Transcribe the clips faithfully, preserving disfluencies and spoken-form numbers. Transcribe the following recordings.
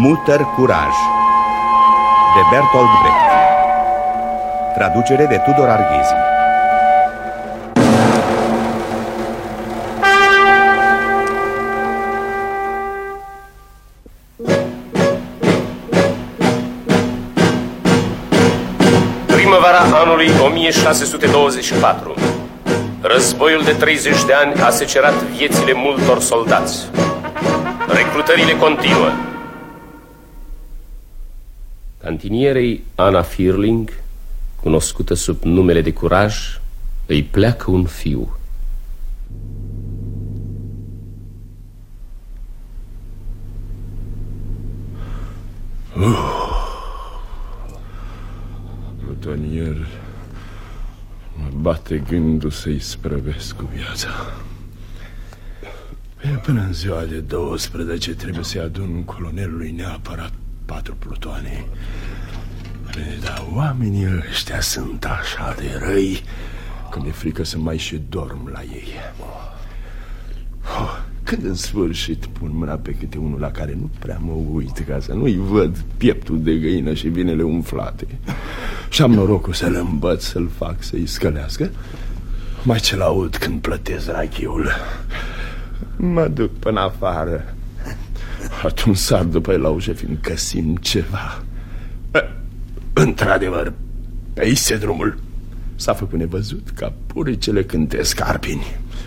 Mutter Curaj de Bertolt Brecht. Traducere de Tudor Arghezi. Primăvara anului o mie șase sute douăzeci și patru. Războiul de treizeci de ani a secerat viețile multor soldați. Recrutările continuă. Cantinierei Anna Firling, cunoscută sub numele de Curaj, îi pleacă un fiu. Uh, plutonier, mă bate gândul să-i sprăvesc cu viața. Până în ziua de douăsprezece trebuie să-i adun colonelului neapărat patru plutoane. Dar oamenii ăștia sunt așa de răi că mi-e frică să mai și dorm la ei. Oh, când în sfârșit pun mâna pe câte unul la care nu prea mă uit, ca să nu-i văd pieptul de găină și vinele umflate, și am norocul să-l învăț, să-l fac să-i scălească, mai ce-l aud când plătesc rachiul, mă duc până afară. Atunci sar după el la ușă, fiindcă simt ceva. Într-adevăr, pe aici e drumul. S-a făcut nevăzut ca puricele cântesc arpini.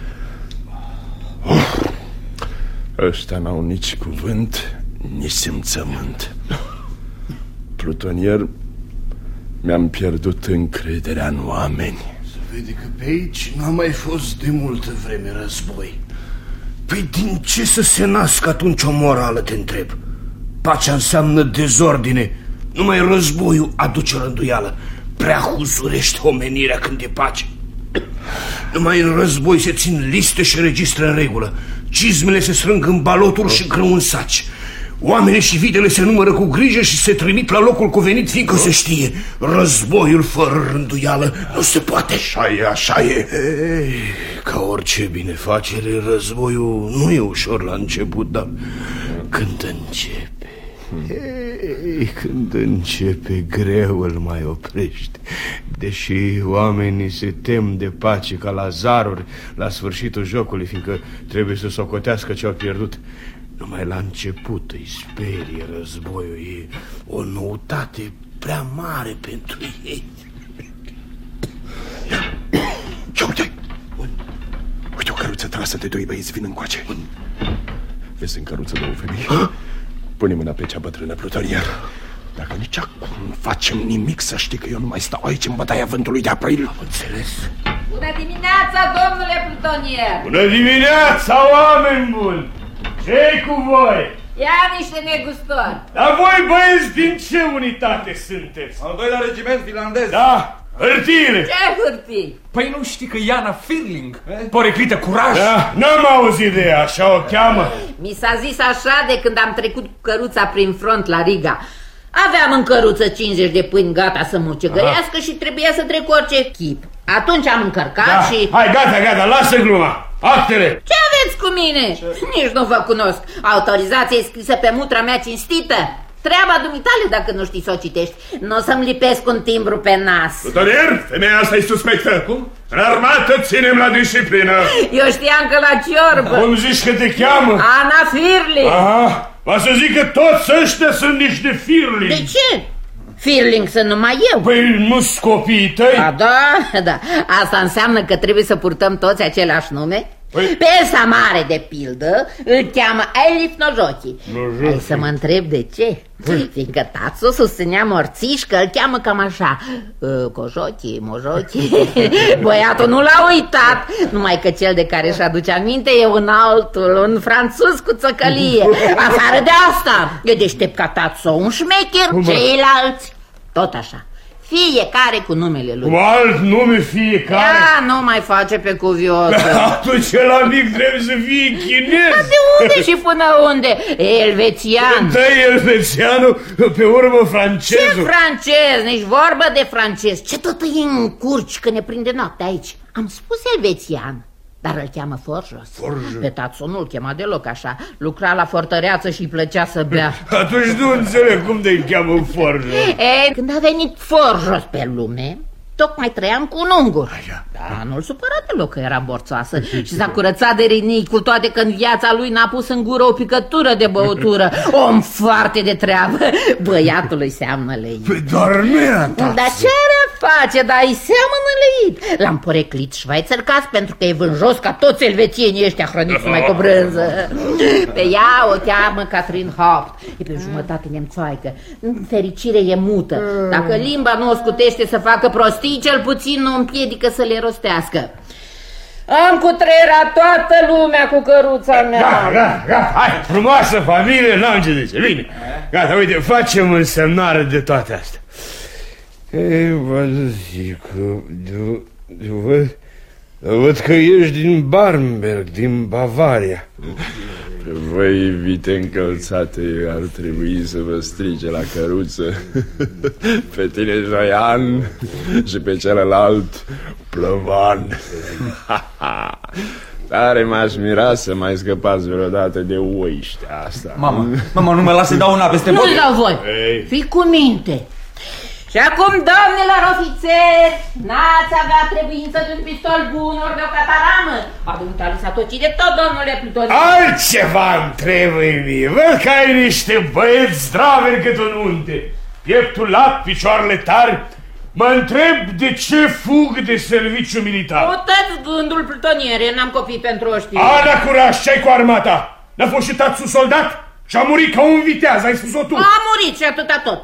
Uf, ăștia n-au nici cuvânt, nici simțământ. Plutonier, mi-am pierdut încrederea în oameni. Se vede că pe aici n-a mai fost de multă vreme război. Păi din ce să se nască atunci o morală, te întreb? Pacea înseamnă dezordine. Numai războiul aduce rânduială. Prea huzurește omenirea când e pace. Numai în război se țin liste și registre în regulă. Cizmele se strâng în baloturi și grâu în saci. Oamenii și vitele se numără cu grijă și se trimit la locul cuvenit, fiindcă se știe, războiul fără rânduială nu se poate. Așa e, așa e. Ei, ca orice binefacere, războiul nu e ușor la început, dar când începe, ei, când începe, greu îl mai oprești. Deși oamenii se tem de pace ca la zaruri la sfârșitul jocului, fiindcă trebuie să socotească ce au pierdut. Numai la început îi sperie războiul, e o noutate prea mare pentru ei. Ia uite! Uite o căruță trasă de doi băieți vin încoace. Vezi în căruță două femei? Pune mâna pe cea bătrână, plutonier. Dacă nici acum nu facem nimic, să știi că eu nu mai stau aici în bătaia vântului de april. Am înțeles. Bună dimineața, domnule plutonier! Bună dimineața, oameni buni! Ce-i cu voi? Ia niște negustori. Dar voi, băieți, din ce unitate sunteți? Al doilea regiment finlandez. Da, hârtiile. Ce hârtii? Păi nu știi că Iana Firling, poreclită Curaj? Da, n-am auzit de ea, așa o cheamă. Mi s-a zis așa de când am trecut cu căruța prin front la Riga. Aveam în căruță cincizeci de pâini gata să mucegăiască și trebuia să trec orice chip. Atunci am încărcat da. și... Hai, gata, gata, lasă gluma. Actele! Ce aveți cu mine? Ce? Nici nu vă cunosc. Autorizația e scrisă pe mutra mea cinstită. Treaba dumitale dacă nu știi să o citești. Nu o să-mi lipesc un timbru pe nas. Plutonier, femeia asta e suspectă. Cum? În armată ținem la disciplină. Eu știam că la ciorbă. Cum zici că te cheamă? Anna Firling. Aha, va să zic că toți ăștia sunt niște Firling. De ce? Firling sunt numai eu. Păi nu-s copiii tăi? A, da, da. Asta înseamnă că trebuie să purtăm toți același nume? Păi... Pe ăsta mare, de pildă, îl cheamă Elif Nojochi. Hai să mă întreb de ce. Păi... Fiindcă tatăl susținea morțiș că îl cheamă cam așa, Cojochi, Mojochi. Băiatul nu l-a uitat. Numai că cel de care își aduce aminte e un altul, un franțuz cu țăcălie. Afară de asta, e deștept ca tatăl, un șmecher, ceilalți tot așa. Fiecare cu numele lui. Cu alt nume fiecare? Da, nu mai face pe cuvioță. Atunci la mic trebuie să fie chinez. Dar de unde și până unde? Elvețian. Dă-i elvețianul, pe urmă francezul. Ce francez? Nici vorbă de francez. Ce tot îi încurci că ne prinde noaptea aici? Am spus elvețian. Dar îl cheamă Forjos. Forjos. Pe tatăl nu-l chema deloc așa. Lucra la fortăreață și îi plăcea să bea. Atunci nu înțeleg cum de-i cheamă Forjos. E, când a venit Forjos pe lume, tocmai trăiam cu un ungur. Așa. Da, nu-l supăra deloc că era borțoasă și s-a curățat de rinii, cu toate că în viața lui n-a pus în gură o picătură de băutură. Om foarte de treabă. Băiatului seamănă leit. Păi doar nu era tatăl. Dar ce are face, dar îi seamănă leit. L-am poreclit Schweizerkas pentru că e vânjos ca toți elvețienii ăștia hrăniți numai cu brânză. Pe ea o cheamă Catherine Haupt. E pe jumătate nemțoaică. În fericire e mută. Dacă limba nu o scutește să facă prostii, cel puțin nu împiedică să le rostească. Am cutreierat toată lumea cu căruța mea. Gata, gata, gata. Hai, frumoasă familie, n-am ce zice. Bine, gata, uite, facem însemnare de toate astea. Ei, vă zic, văd, văd că ești din Barmberg, din Bavaria. Pe voi, vite încălțate, ar trebui să vă strige la căruță. Pe tine, Joian, și pe celălalt, Plăvan. Tare m-aș mira să mai scăpați vreodată de oiștea asta. Mama, mama, nu mă lasă, dau una peste Nu-i dau voi. Ei. Fii cu minte. Și acum, domnilor ofițeri, n-ați avea trebuință de un pistol bun ori de o cataramă. Adunta-li s-a tocit de tot, domnule Pluton. Altceva întrebă-i mie. Văd că ai niște băieți zdraveni cât un unte. Pieptul lat, picioarele tari. Mă întreb de ce fug de serviciu militar. Uitați gândul, plutoniere, n-am copii pentru ăștia. Ana, curaj, ce-ai cu armata? N-a fost și tatăl soldat? Și a murit ca un viteaz, ai spus-o tu. A murit și atâta tot.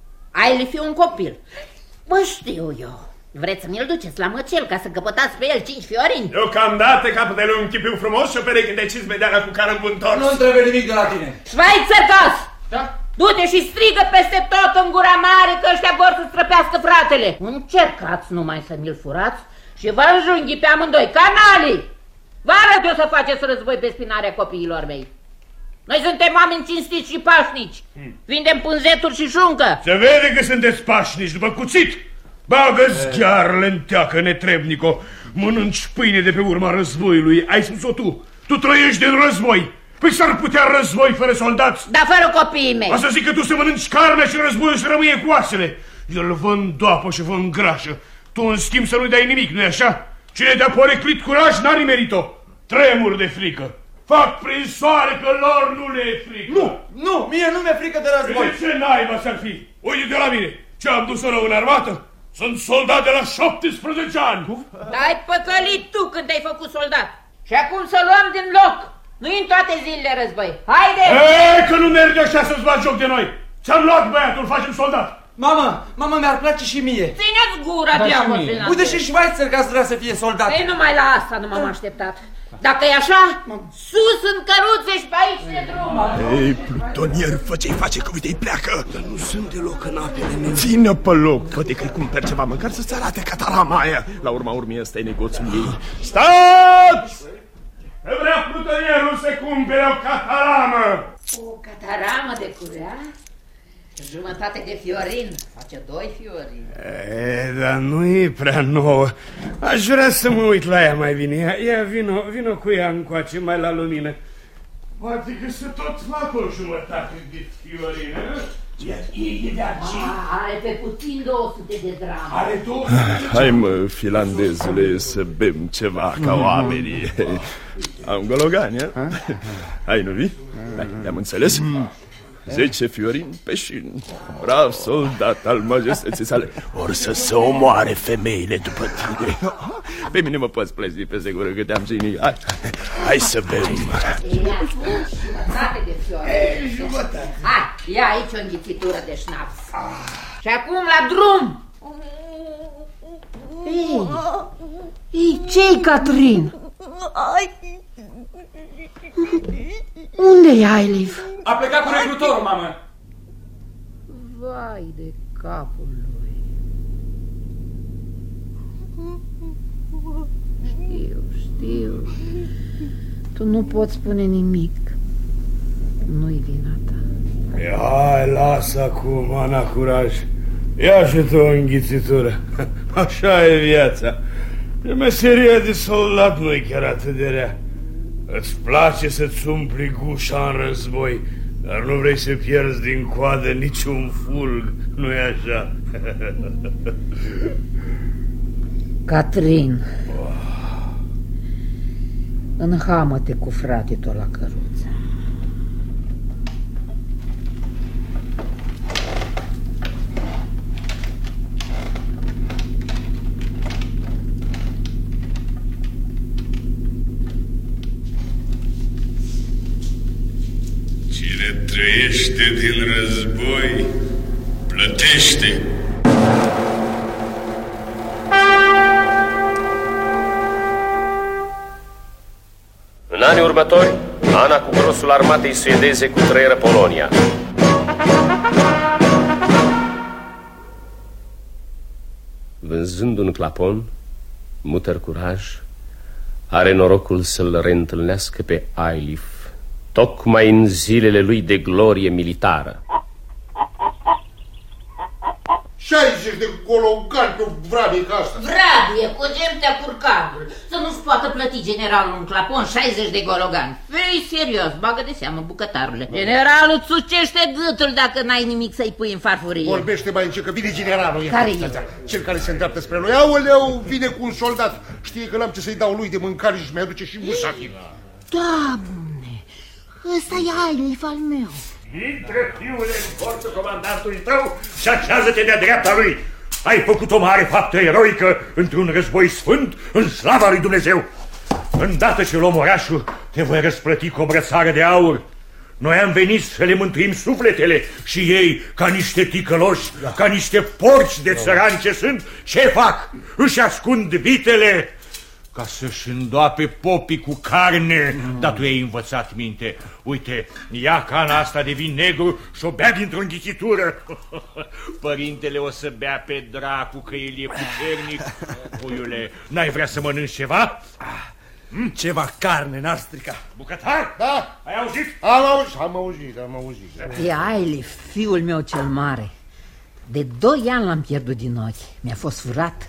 Ai fi un copil. Mă știu eu. Vreți să mi-l duceți la măcel ca să căpătați pe el cinci fiorini? Deocamdată capătele un chipiu frumos și o pereche de cizme de ala cu care în buntors. Nu trebuie nimic de la tine. Schweizerkas! Da? Du-te și strigă peste tot în gura mare că ăștia vor să străpească fratele. Încercați numai să mi-l furați și vă înjunghi pe amândoi, canalii! Vă arăt eu să faceți război pe spinarea copiilor mei. Noi suntem oameni cinstiți și pașnici. Hmm. Vindem pânzeturi și șuncă. Se vede că sunteți pașnici după cuțit. Bagă-ți chiar lenteacă, netrebnico. Mănânci pâine de pe urma războiului. Ai spus-o tu. Tu trăiești din război. Păi s-ar putea război fără soldați? Dar fără copiii mei. Asta zic că tu să mănânci carnea și războiul să rămâie cu oasele. El vă îndoapă și vă îngrașă. Tu în schimb să nu dai nimic, nu-i așa? Cine te-a poreclit curaj n-a nimerit-o. Tremur de frică. Fac prin soare că lor nu le e frică. Nu, nu, mie nu mi-e frică de război. De ce naiba s-ar fi? Uite de la mine. Ce am dus-o rău în armată? Sunt soldat de la șaptesprezece ani. Ai păcălit tu când te-ai făcut soldat. Și acum să luăm din loc. Nu-i în toate zilele război. Haide! Eee, că nu merge așa să-ți bagi joc de noi. Ți-am luat băiatul, facem soldat. Mama, mama, mi-ar place și mie. Țineți gura, diavol. Uite și Schweizerkas vrea să fie soldat. Ei, numai la asta nu m-am așteptat. Dacă e așa, sus în căruțe și pe aici de drum. Ei, plutonier, fă ce-i face, că uite-i pleacă. Dar nu sunt deloc în apele mele. Ține pe loc, fă-te că-i cumperi ceva, măcar să-ți arate catarama aia. La urma urmei, ăsta e negoțul ei. Stați! Că vrea plutonierul să cumpere o cataramă. O cataramă de curea? Jumătate de fiorin, face doi fiorini. E, dar nu e prea nouă. Aș vrea să mă uit la ea mai bine. Ia, ia vino, vino cu ea încoace, mai la lumină. Poate că să tot fac o jumătate de fiorin. Ia, e, e de aici. Are pe puțin două sute de grame. Are două. Hai mă, filandezule, să bem ceva ca oamenii. Am gologani, a? Hai, nu vii? Hai, te-am înțeles? Zece fiorini pe șin. Brav soldat al majestății sale. Or să se omoare femeile după tine. Pe mine mă poți plezi pe sigură că te-am ținut. Hai, hai să bem. Jumătate de fiorini. Hai, ia aici o înghițitură de șnaps. Și acum la drum. Ei, ei, ce-i, Catrin? Unde-i Ailiv? A plecat cu recrutorul, mamă. Vai de capul lui. Știu, știu. Tu nu poți spune nimic. Nu-i vina ta. Hai, lasă acum, Ana, curaj. Ia și tu o înghițitură. Așa e viața. E meseria de soldat nu-i chiar atât de rea. Îți place să-ți umpli gușa în război, dar nu vrei să pierzi din coadă niciun fulg, nu-i așa? Catrin, înhamă-te cu frate tot la căruță. Cine trăiește din război, plătește. În anii următori, Ana cu grosul armatei suedeze cutreieră Polonia. Vânzând un clapon, Mutter Curaj are norocul să-l reîntâlnească pe Eilif, tocmai în zilele lui de glorie militară. șaizeci de gologani pe o vrabie ca asta. Vrabie, cogem-te-a curcadul. Să nu-ți poată plăti generalul un clapon șaizeci de gologani. Fii serios, bagă de seamă, bucătarule. Generalul îți sucește gâtul dacă n-ai nimic să-i pui în farfurie. Vorbește mai încet, că vine generalul. Care e? Cel care se îndreaptă spre noi. Aoleu, vine cu un soldat. Știe că n-am ce să-i dau lui de mâncare și mi-aduce și musafir. Doamne, ăsta e Eilif al meu. Intră, fiule, în cortul comandantului tău și așează-te de-a dreapta lui. Ai făcut o mare faptă eroică într-un război sfânt în slava lui Dumnezeu. Îndată ce luăm orașul, te voi răsplăti cu o brățară de aur. Noi am venit să le mântuim sufletele și ei, ca niște ticăloși, da. ca niște porci de țărani ce sunt, ce fac? Își ascund vitele ca să-și îndoape popii cu carne. Mm. Dar tu ai învățat minte. Uite, ia cana asta de vin negru și o bea dintr-o înghițitură. Părintele o să bea pe dracu, că el e puternic. Puiule, n-ai vrea să mănânci ceva? Mm? Ceva carne, n-ar strica. Bucătar? Da? Ai auzit? Am auzit, am auzit, am auzit. E Eilif, fiul meu cel mare. De doi ani l-am pierdut din ochi. Mi-a fost furat.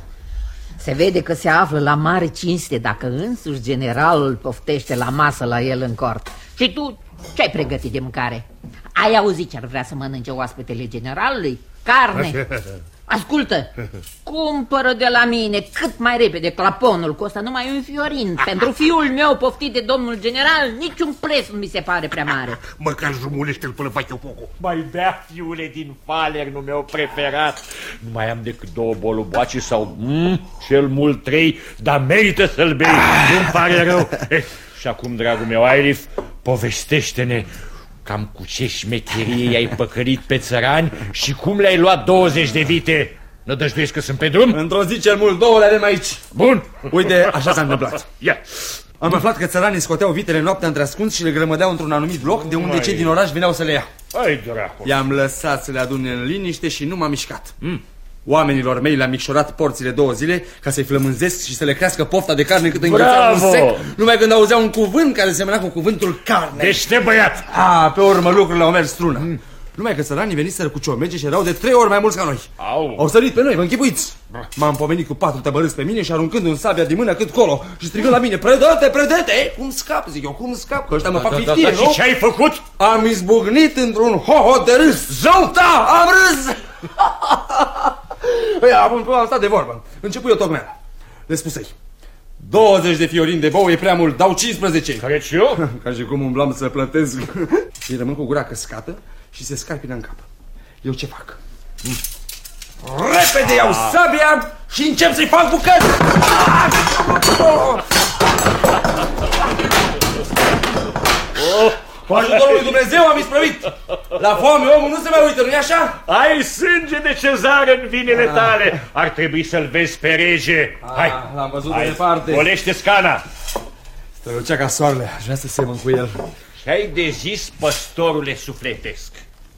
Se vede că se află la mare cinste dacă însuși generalul îl poftește la masă la el în cort. Și tu ce-ai pregătit de mâncare? Ai auzit ce ar vrea să mănânce oaspetele generalului? Carne! Ascultă, cumpără de la mine cât mai repede claponul, costă numai un fiorin. Pentru fiul meu poftit de domnul general, niciun preț nu mi se pare prea mare. Măcar jumulește-l până fac eu focul. Mai bea, fiule, din falernul meu preferat. Nu mai am decât două boluboace sau mm, cel mult trei, dar merită să-l bei, nu-mi pare rău. Eh, și acum, dragul meu, Eilif, povestește-ne cam cu ce șmecherie ai păcălit pe țărani și cum le-ai luat douăzeci de vite. Nu dăjduiești că sunt pe drum? Într-o zi cel mult două le avem aici. Bun. Uite, așa s-a întâmplat. Ia. Am aflat că țăranii scoteau vitele noaptea într-ascuns și le grămădeau într-un anumit loc de unde cei din oraș veneau să le ia. Ai dracu. I-am lăsat să le adune în liniște și nu m-am mișcat. Mm. Oamenilor mei le-am micșorat porțile două zile ca să-i flămânzesc și să le crească pofta de carne cât înghețeau un sec, numai când auzeau un cuvânt care semăna cu cuvântul carne. Dește, băiat! A, pe urmă lucrurile au mers strună. Mm. Numai că țăranii veniseră cu ciomege și erau de trei ori mai mulți ca noi. Au, Au sărit pe noi, vă închipuiți. M-am pomenit cu patru tăbărâți pe mine și aruncând un sabia din mână cât colo și strigând la mine: predă-te, predă-te! Cum scap, zic eu, cum scap? Că ăștia mă fac fictie, nu? Și ce ai făcut? Am izbucnit într-un hoho de râs. Zău, da, am râs! Am, am stat de vorbă. Începu eu tocmai. Le spusei: douăzeci de fiorini de bou e prea mult, dau cincisprezece. Care și eu? Ca și cum umblam să plătesc. Și rămân cu gura căscată și se scarpină în cap. Eu ce fac? Repede iau sabia și încep să-i fac bucăți. Cu ajutorul lui Dumnezeu am isprăvit. La foame omul nu se mai uită, nu-i așa? Ai sânge de cezar în vinele tale. Ar trebui să-l vezi pe rege. Hai, l-am văzut de departe. golește scana. Strălucea ca soarele, aș vrea să semăn cu el. Ce-ai de zis, păstorule sufletesc?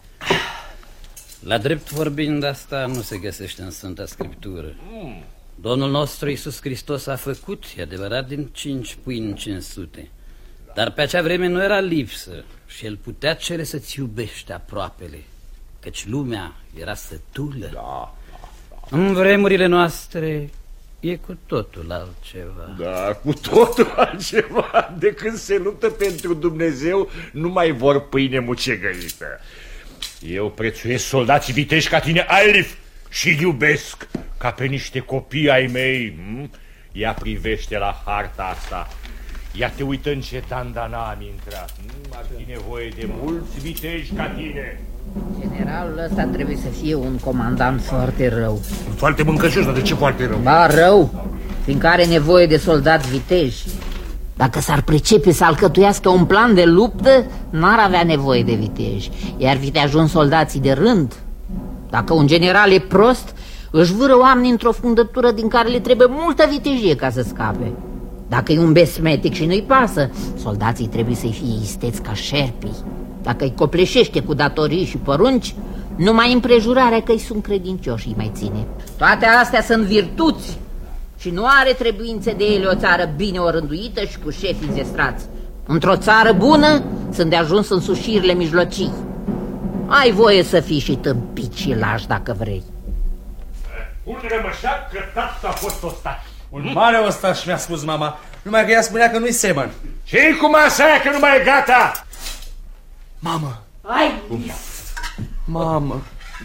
La drept vorbind, asta nu se găsește în Sfânta Scriptură. mm. Domnul nostru Iisus Hristos a făcut, e adevărat, din cinci pâini cinci sute. Dar pe acea vreme nu era lipsă și el putea cere să-ți iubești aproapele, căci lumea era sătulă. Da, da, da. În vremurile noastre e cu totul altceva. Da, cu totul altceva. De când se luptă pentru Dumnezeu, nu mai vor pâine mucegăită. Eu prețuiesc soldații viteji ca tine, Aelif, și iubesc ca pe niște copii ai mei. Ia privește la harta asta. Ia te uită în ce dandana am intrat. Ar fi nevoie de mulți viteji ca tine. Generalul ăsta trebuie să fie un comandant foarte rău. Foarte mâncăcios, dar de ce foarte rău? Ba, rău, fiindcă are nevoie de soldați viteji. Dacă s-ar pricepe să alcătuiască un plan de luptă, n-ar avea nevoie de viteji. Iar fi de ajuns soldații de rând. Dacă un general e prost, își vâră oamenii într-o fundătură din care le trebuie multă vitejie ca să scape. Dacă e un besmetic și nu-i pasă, soldații trebuie să-i fie isteți ca șerpii. Dacă îi copleșește cu datorii și porunci, numai împrejurarea că îi sunt credincioși îi mai ține. Toate astea sunt virtuți și nu are trebuințe de ele o țară bine orânduită și cu șefi înzestrați. Într-o țară bună sunt de ajuns însușirile mijlocii. Ai voie să fii și tâmpit și lași dacă vrei. Un rămășac că tatăl a fost ostat. Un mare ostaș mi-a spus mama, numai că ea spunea că nu-i semăn. Ce-i cu masa aia că nu mai e gata? Mamă! Ai! Mamă!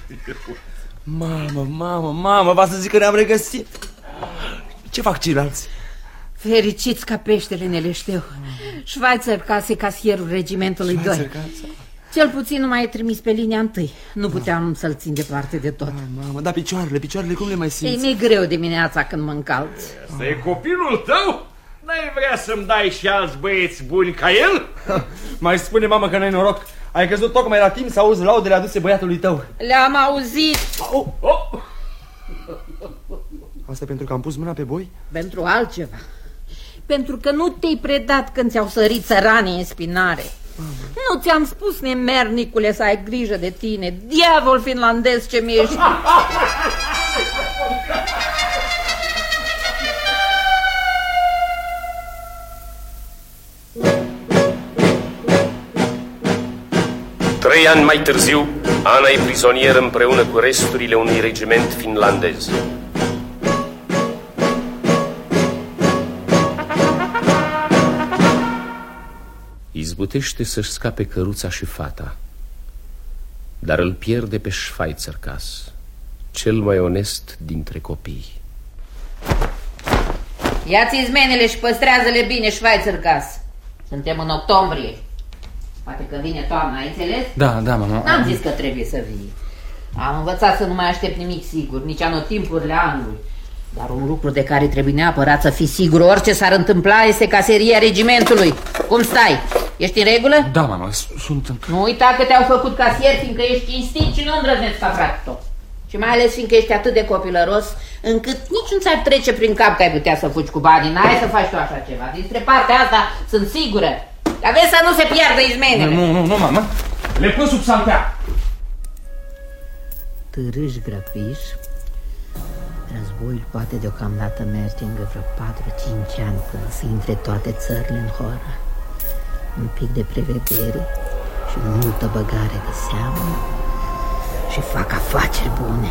Mamă, mamă, mamă, va să zic că ne-am regăsit. Ce fac ceilalți? Fericiți ca peștele neleșteu. Schweizer Case, casierul regimentului doi. Cel puțin nu mai e trimis pe linia întâi. Nu puteam să-l țin departe de tot. Mamă, dar picioarele, picioarele cum le mai simți? E mi-e greu dimineața când mă încalț. Asta e copilul tău? N-ai vrea să-mi dai și alți băieți buni ca el? Mai spune, mamă, că n-ai noroc. Ai căzut tocmai la timp să auzi laudele aduse băiatului tău. Le-am auzit. Oh, oh. Asta pentru că am pus mâna pe boi? Pentru altceva. Pentru că nu te-ai predat când ți-au sărit țăranii în spinare. Mamă. Nu ți-am spus, nemernicule, să ai grijă de tine. Diavol finlandez ce mi-ești. Trei ani mai târziu, Ana e prizonieră împreună cu resturile unui regiment finlandez. Izbutește să-și scape căruța și fata, dar îl pierde pe Schweizer Case, cel mai onest dintre copii. Ia-ți izmenele și păstrează-le bine, Schweizer Case. Suntem în octombrie. Poate că vine toamna, ai înțeles? Da, da, mama. N-am zis că trebuie să vii. Am învățat să nu mai aștept nimic sigur, nici anotimpurile anului. Dar un lucru de care trebuie neapărat să fii sigur, orice s-ar întâmpla, este caseria regimentului. Cum stai? Ești în regulă? Da, mama, sunt... Nu uita că te-au făcut casier, fiindcă ești cinstit și nu îndrăznești ca frate tău. Și mai ales fiindcă ești atât de copilăros, încât nici nu ți-ar trece prin cap că ai putea să fugi cu banii. N-ai să faci tu așa ceva. Dinspre partea asta sunt sigură. Dar vezi să nu se piardă izmenele. Nu, nu, nu, mama. Le pun sub saltea. Târâș grăpiș. Războiul poate deocamdată merge încă vreo patru-cinci ani până să intre toate țările în horă. Un pic de prevedere și multă băgare de seamă și fac afaceri bune.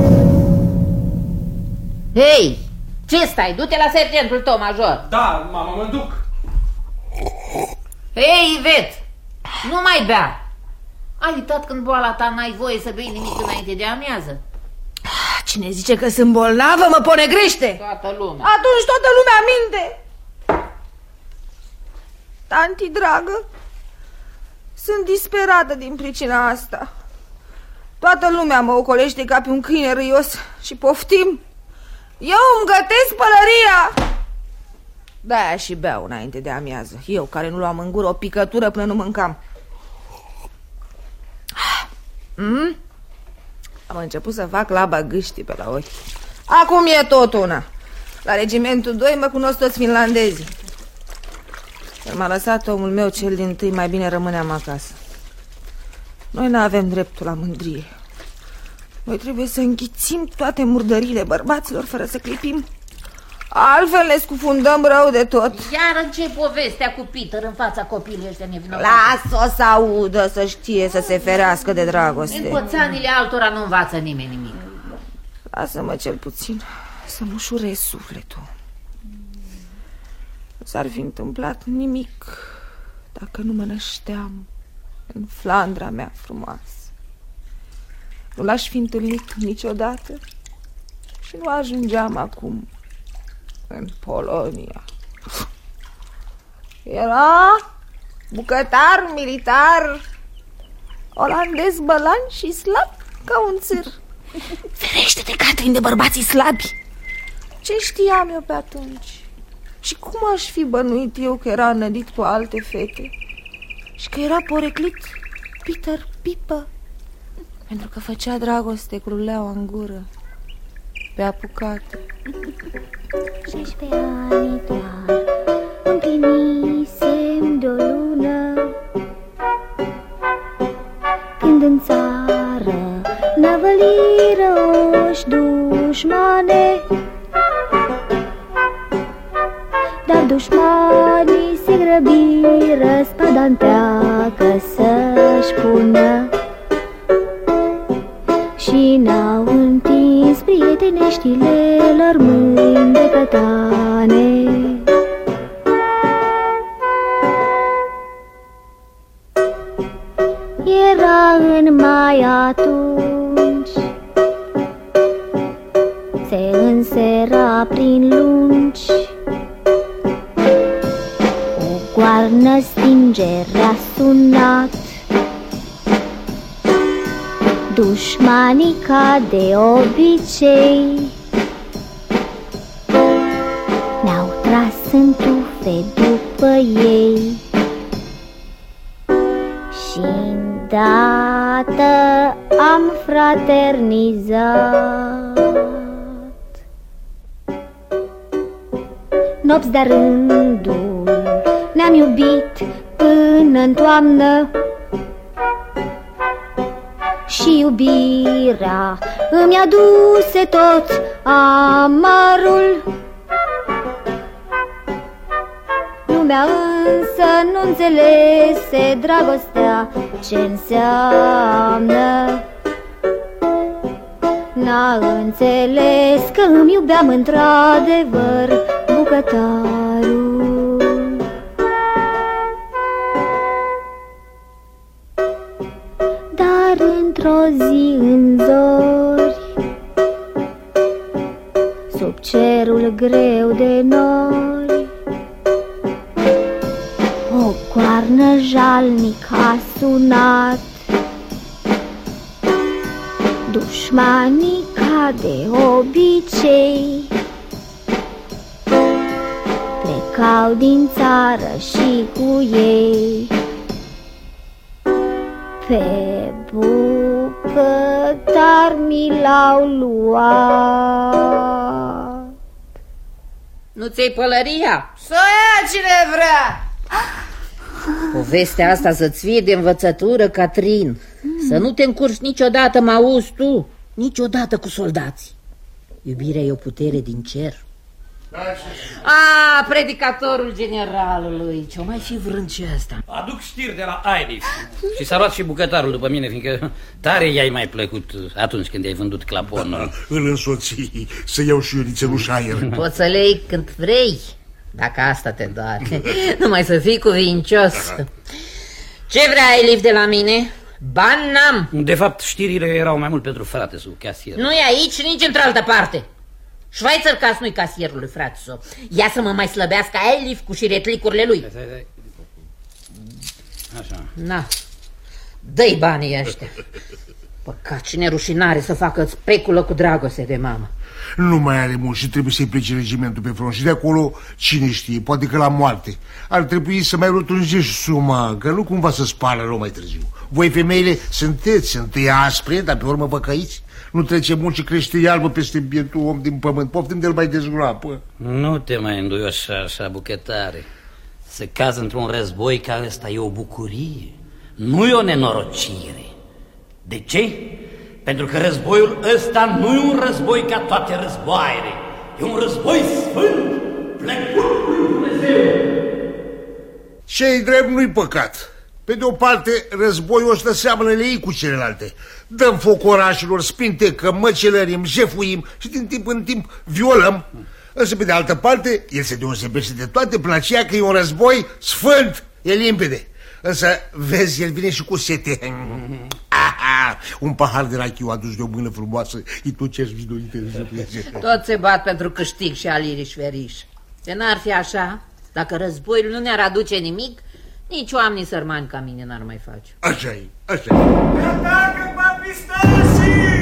Hei! Ce stai? Du-te la sergentul tău, major. Da, mama, mă duc. Hei, Ivet! Nu mai bea! Ai uitat când boala ta n-ai voie să bei nimic înainte de amiază? Cine zice că sunt bolnavă mă ponegrește. Toată lumea. Atunci toată lumea minte. Tanti dragă, sunt disperată din pricina asta. Toată lumea mă ocolește ca pe un câine râios și poftim. Eu îmi gătesc pălăria. Da, și beau înainte de amiază. Eu care nu luam în gură o picătură până nu mâncam. Mm? Am început să fac laba gâștii pe la ochi. Acum e tot una. La regimentul doi mă cunosc toți finlandezii. El m-a lăsat omul meu cel dintâi, mai bine rămâneam acasă. Noi nu avem dreptul la mândrie. Noi trebuie să înghițim toate murdările bărbaților fără să clipim. Altfel ne scufundăm rău de tot. Iar ce povestea cu Peter în fața copilului ăștia nevinovați? Lasă-o să audă, să știe, să se ferească de dragoste. În poțanile altora nu învață nimeni nimic. Lasă-mă cel puțin să-mi ușurez sufletul. Nu s-ar fi întâmplat nimic dacă nu mă nășteam în Flandra mea frumoasă. Nu l-aș fi întâlnit niciodată și nu ajungeam acum în Polonia. Era bucătar militar, olandez bălan și slab ca un țâr. Ferește-te, Catrin, de bărbații slabi. Ce știam eu pe atunci? Și cum aș fi bănuit eu că era înădit cu alte fete și că era poreclit Peter Pipă pentru că făcea dragoste cu ruleaua în gură pe apucate. șaisprezece ani doar împlinisem de o lună când în țară năvăliră oși dușmane, dar dușmanii se grăbiră spada înteacă să-și pună și n-au întins prieteneștile lor mâini de cătane. Era în mai atunci, se însera prin lungi, o goarnă stingere-a sunat. Dușmanii ca de obicei ne-au tras în tufe după ei și îndată am fraternizat. Nopți de rândul ne-am iubit până în toamnă și iubirea îmi aduse tot amarul. Lumea însă nu înțelese dragostea ce înseamnă. N-a înțeles că îmi iubeam într-adevăr bucătarul. Dar într-o zi în zori, sub cerul greu de nori, o coarnă jalnic a sunat. Dușmanii ca de obicei plecau din țară și cu ei pe bucătar mi l-au luat. Nu ți-ai pălăria? Să ia cine vrea. Povestea asta să-ți fie de învățătură, Catrin. mm. Să nu te încurci niciodată, mă auzi tu, niciodată cu soldații. Iubirea e o putere din cer. A, predicatorul generalului. Ce-o mai fi vrând și asta? Aduc știri de la Eilif. Și s-a luat și bucătarul după mine, fiindcă tare i-ai mai plăcut atunci când i-ai vândut claponul. Îl însoții să iau și eu nițeluș aer. Poți să le iei când vrei, dacă asta te doare. Numai să fii cuvincios. Ce vrea Eilif de la mine? Bani n-am. De fapt, știrile erau mai mult pentru frate sub casier. Nu e aici, nici într-altă parte. Schweizer Cas nu-i casierului, frate so. Ia să mă mai slăbească Eilif cu șiretlicurile lui. Așa. Na, dă-i banii ăștia. Păcat și nerușinare să facă speculă cu dragoste de mamă. Nu mai are mult și trebuie să-i plece regimentul pe front. Și de acolo, cine știe, poate că la moarte. Ar trebui să mai rotunjești suma, că nu cumva să spală rău mai târziu. Voi femeile sunteți întâi aspre, dar pe urmă văcăiți. Nu trece mult și crește iarbă peste bietul om din pământ. Poftim de-l mai dezgroapă. Nu te mai înduioșa așa, bucătare. Să caz într-un război ca ăsta e o bucurie, nu e o nenorocire. De ce? Pentru că războiul ăsta nu e un război ca toate războaiele. E un război sfânt, plăcut lui Dumnezeu. Ce-i drept nu-i păcat. Pe de o parte, războiul ăsta seamănă ei cu celelalte. Dăm foc orașelor, spintecăm, măcelărim, jefuim și din timp în timp violăm. Însă, pe de altă parte, el se deosebește de toate prin aceea că e un război sfânt, e limpede. Însă, vezi, el vine și cu sete. Aha, un pahar de rachiu adus de o mână frumoasă. E tot ce-și vidolite. Toți se bat pentru câștig și aliriș veriș. De n-ar fi așa, dacă războiul nu ne-ar aduce nimic, nici oamenii sărmani ca mine n-ar mai face. Așa e, așa e. Atacă papistașii!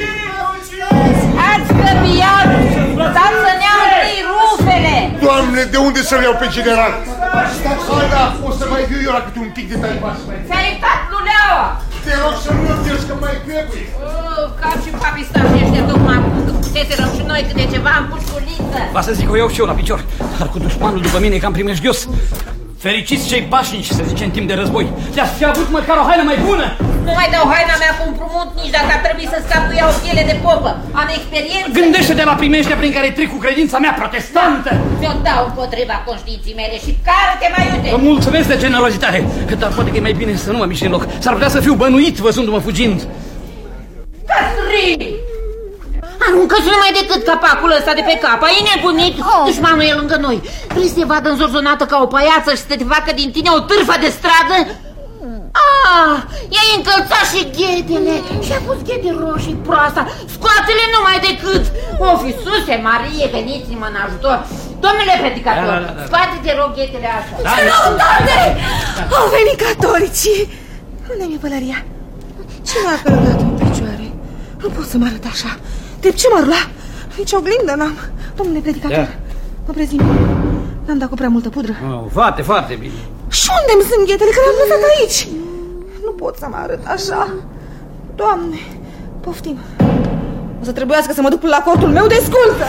Ați căpiat! Dați să ne iau rufele! Doamne, de unde să-l iau pe general? Stați, da, o să mai viu eu la câte un tic de taipas. Ți-a uitat luleaua! Te rog să nu pierzi că mai trebuie. Oh, ca și papistașii ăștia tocmai acum că puteserăm și noi câte ceva în pușculiță. Va să zic o iau și eu la picior, dar cu dușmanul după mine e cam primejdios. Fericiți cei pașnici, să zice, în timp de război. Le-ați fi avut măcar o haină mai bună. Nu mai dau haina mea cu împrumut nici dacă ar trebui să scap cu ea o piele de popă. Am experiență. Gândește-te la primeștia prin care trec cu credința mea protestantă. Ți-o dau împotriva conștiinții mele și care te mai iute. Vă mulțumesc de generozitate, dar poate că e mai bine să nu mă mișc în loc. S-ar putea să fiu bănuit văzându-mă fugind. Cătrin! Aruncă-ți numai decât capacul ăsta de pe cap. Ai nebunit? Oh. Dușmanul e lângă noi. Vrei să te vadă înzorzonată ca o paiață și să te facă din tine o târfă de stradă? Ah, i-ai încălțat și ghetele și a pus ghete roșii proasta. Scoate-le numai decât. O, fi Iisuse, Marie, veniți-mă în ajutor. Domnule predicator, da, da, da, da. Scoate-te rog ghetele astea. Da, da, da, Doamne! Au venit catolicii. Unde-mi e pălăria? Cine a călcat în picioare? Nu pot să mă arăt așa. De ce m-ar lua? Nici oglindă n-am. Domnule predicator, da. Mă prezint. N-am dat cu prea multă pudră. Oh, foarte, foarte bine. Și unde-mi sunt ghetele? Că le-am lăsat aici. Nu pot să mă arăt așa. Doamne, poftim. O să trebuiască să mă duc la cortul meu de scultă.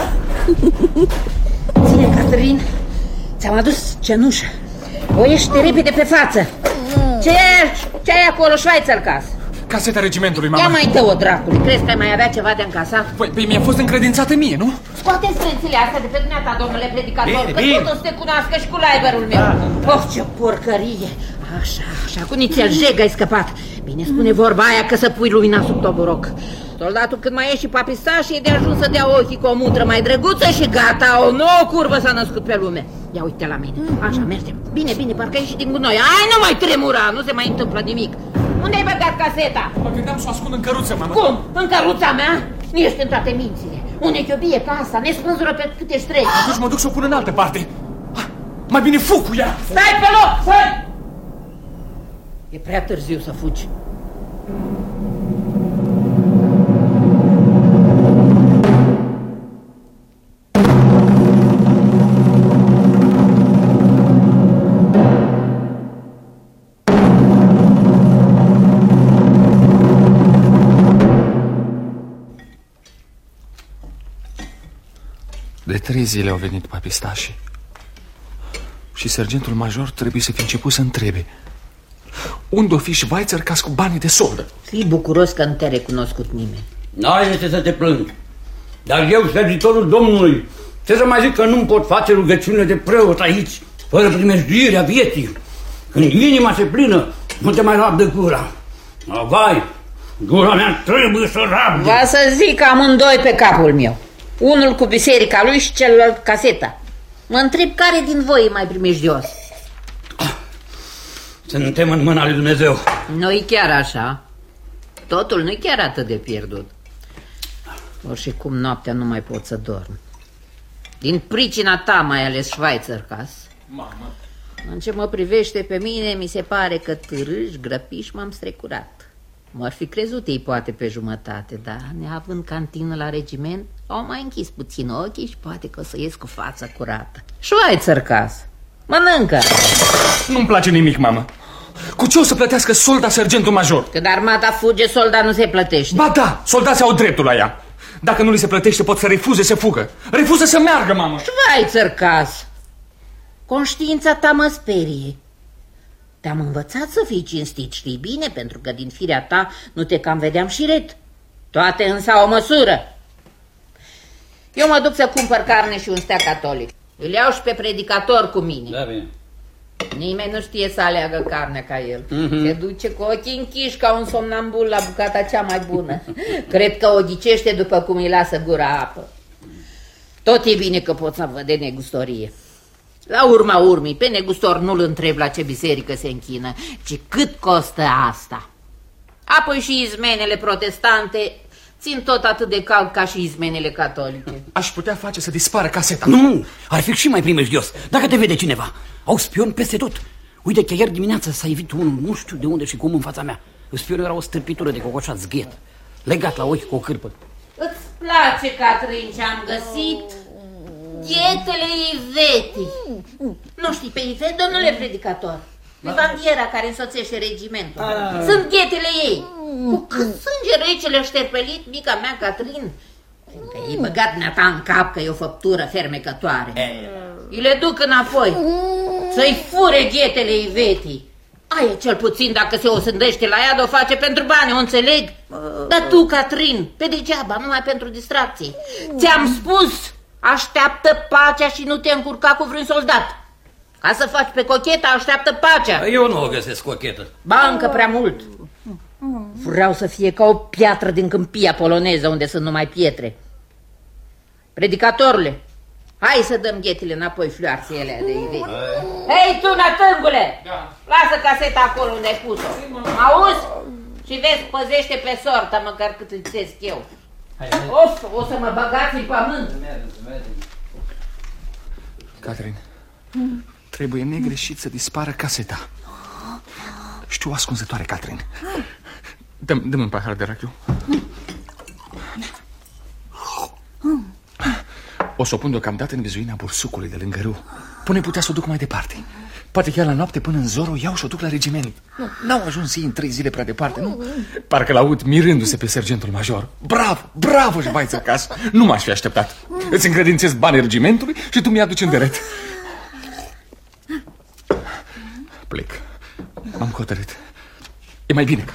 Ține, Catrin, ți-am adus cenușă. O ieși repede pe față. Ce ce ai acolo, Schweizerkäse? Caseta regimentului, mama. Ia mai dă-o, dracului. Crezi că ai mai avea ceva de încasat? Păi, păi mi-a fost încredințată mie, nu? Scoate strânțile astea de pe dumneata, domnule predicator, bine, că bine. tot o să te cunoască și cu laiberul meu. Da. Oh, ce porcărie! Așa, așa, cu nițel jeg ai scăpat. Bine spune vorba aia că să pui lumina sub toboroc. Soldatul când mai e și papistaș e de ajuns să dea ochii cu o mutră mai drăguță și gata, o nouă curvă s-a născut pe lume. Ia uite la mine, așa, mergem. Bine, bine, parcă ai ieșit din gunoi. Ai, nu mai tremura, nu se mai întâmplă nimic. Unde ai băgat caseta? Mă gândeam să o ascund în căruță, mamă. Cum? În căruța mea? Nu ești în toate mințile. Un echiobie ca asta ne spânzură pe câte străzi. Atunci mă duc să o pun în altă parte. Mai bine fug cu ea. Stai pe loc, stai! E prea târziu să fugi. De trei zile au venit papistașii și sergentul major trebuie să fi început să întrebe unde o fi Schweizerkäse cu banii de soldă. Fii bucuros că nu te-a recunoscut nimeni. N-ai ce să te plângi. Dar eu, servitorul Domnului, ce să mai zic că nu-mi pot face rugăciune de preot aici, fără primejduirea vieții. Când inima se plină, nu te mai rabdă gura. Vai, gura mea trebuie să rabde. Va să zic amândoi pe capul meu. Unul cu biserica lui și celălalt caseta. Mă întreb care din voi e mai primejdios. Suntem în mâna lui Dumnezeu. Nu-i chiar așa. Totul nu-i chiar atât de pierdut. Oricum noaptea nu mai pot să dorm. Din pricina ta mai ales Schweizerkäse. Mamă. În ce mă privește pe mine, mi se pare că târâși, grăpiși m-am strecurat. M-ar fi crezut ei poate pe jumătate, dar neavând cantină la regiment, au mai închis puțin ochii și poate că o să ies cu fața curată. Schweizerkäse, mănâncă! Nu-mi place nimic, mamă. Cu ce o să plătească solda sergentul major? Când armata fuge, solda nu se plătește. Ba da, soldații au dreptul la ea. Dacă nu li se plătește, pot să refuze să fugă. Refuză să meargă, mamă. Schweizerkäse, conștiința ta mă sperie. Te-am învățat să fii cinstit, știi bine, pentru că din firea ta nu te cam vedeam și ret. Toate însă au o măsură. Eu mă duc să cumpăr carne și un steak catolic. Îl iau și pe predicator cu mine. Da, bine. Nimeni nu știe să aleagă carnea ca el. Mhm. Se duce cu ochii închiși ca un somnambul la bucata cea mai bună. Cred că o ghicește după cum îi lasă gura apă. Tot e bine că pot să văd de negustorie. La urma urmei, pe negustor nu-l întreb la ce biserică se închină, ci cât costă asta. Apoi și izmenele protestante țin tot atât de cald ca și izmenele catolice. Aș putea face să dispară caseta. Nu, ar fi și mai primejdios. Dacă te vede cineva, au spioni peste tot. Uite că ieri dimineața s-a ivit unul, nu știu de unde și cum, în fața mea. Spionul era o stârpitură de cocoșat zghet, legat la ochi cu o cârpă. Îți place, Catrin, ce am găsit? Ghetele Ivetii. Nu știi pe Ivet, domnule predicator? Vivanghiera care însoțește regimentul. Ah. Sunt ghetele ei. Cu cât sânge rece le-a șterpelit mica mea, Catrin. Fiindcă ei băgat neata în cap că e o făptură fermecătoare. Îi le duc înapoi să-i fure ghetele Ivetii. Aia cel puțin dacă se osândește la ea, o face pentru bani, o înțeleg. Dar tu, Catrin, pe degeaba, numai pentru distracție. Ți-am spus, așteaptă pacea și nu te încurca cu vreun soldat. Ca să faci pe cocheta, așteaptă pacea. Eu nu o găsesc cochetă. Ba, încă prea mult. Vreau să fie ca o piatră din câmpia poloneză, unde sunt numai pietre. Predicatorule, hai să dăm ghetile înapoi fluarțele de idei. Hei, tu, nătângule! Da. Lasă caseta acolo unde ai pus-o. Mă auzi? Și vezi, păzește pe sortă, măcar cât îi țesc eu. Hai, hai. Of, o să mă băgați în pământ. Catrin, trebuie negreșit să dispară caseta. Știu ascunzătoare, Catrin. Dă-mi dă un pahar de rachiu. O să o pun deocamdată în vizuina bursucului de lângă râu. Pune putea să o duc mai departe. Poate chiar la noapte până în zor o iau și o duc la regiment. Nu, n-au ajuns ei în trei zile prea departe, nu? Parcă l-aud mirându-se pe sergentul major. Bravo, bravo, Șvaiță acasă. Nu m-aș fi așteptat. Îți încredințez banii regimentului și tu mi-aduci în deret. Plec. M-am hotărât. E mai bine.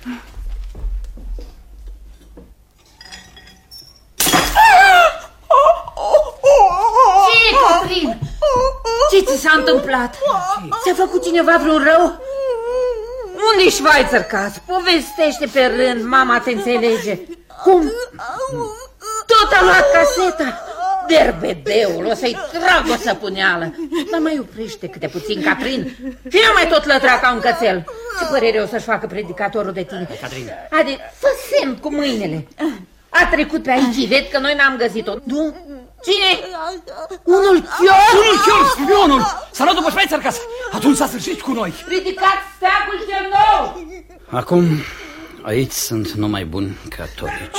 Ce, Catrin? Ce ți s-a întâmplat? Ți-a făcut cineva vreun rău? Unde-i Schweizer caz? Povestește pe rând, mama te înțelege. Cum? Tot a luat caseta? Derbedeul, o să-i trag o săpuneală. Dar mai oprește câte puțin, Catrin. Și nu mai tot lătra ca un cățel. Ce părere o să-și facă predicatorul de tine? Catrin. Haide, fă semn cu mâinile. A trecut pe aici, ved că noi n-am găsit-o. Nu? Cine? Unul chior? Unul chior, spionul! S-a luat după Schweizer casă. Atunci s-a sfârșit cu noi. Ridicați steagul cel nou! Acum, aici sunt numai buni catolici.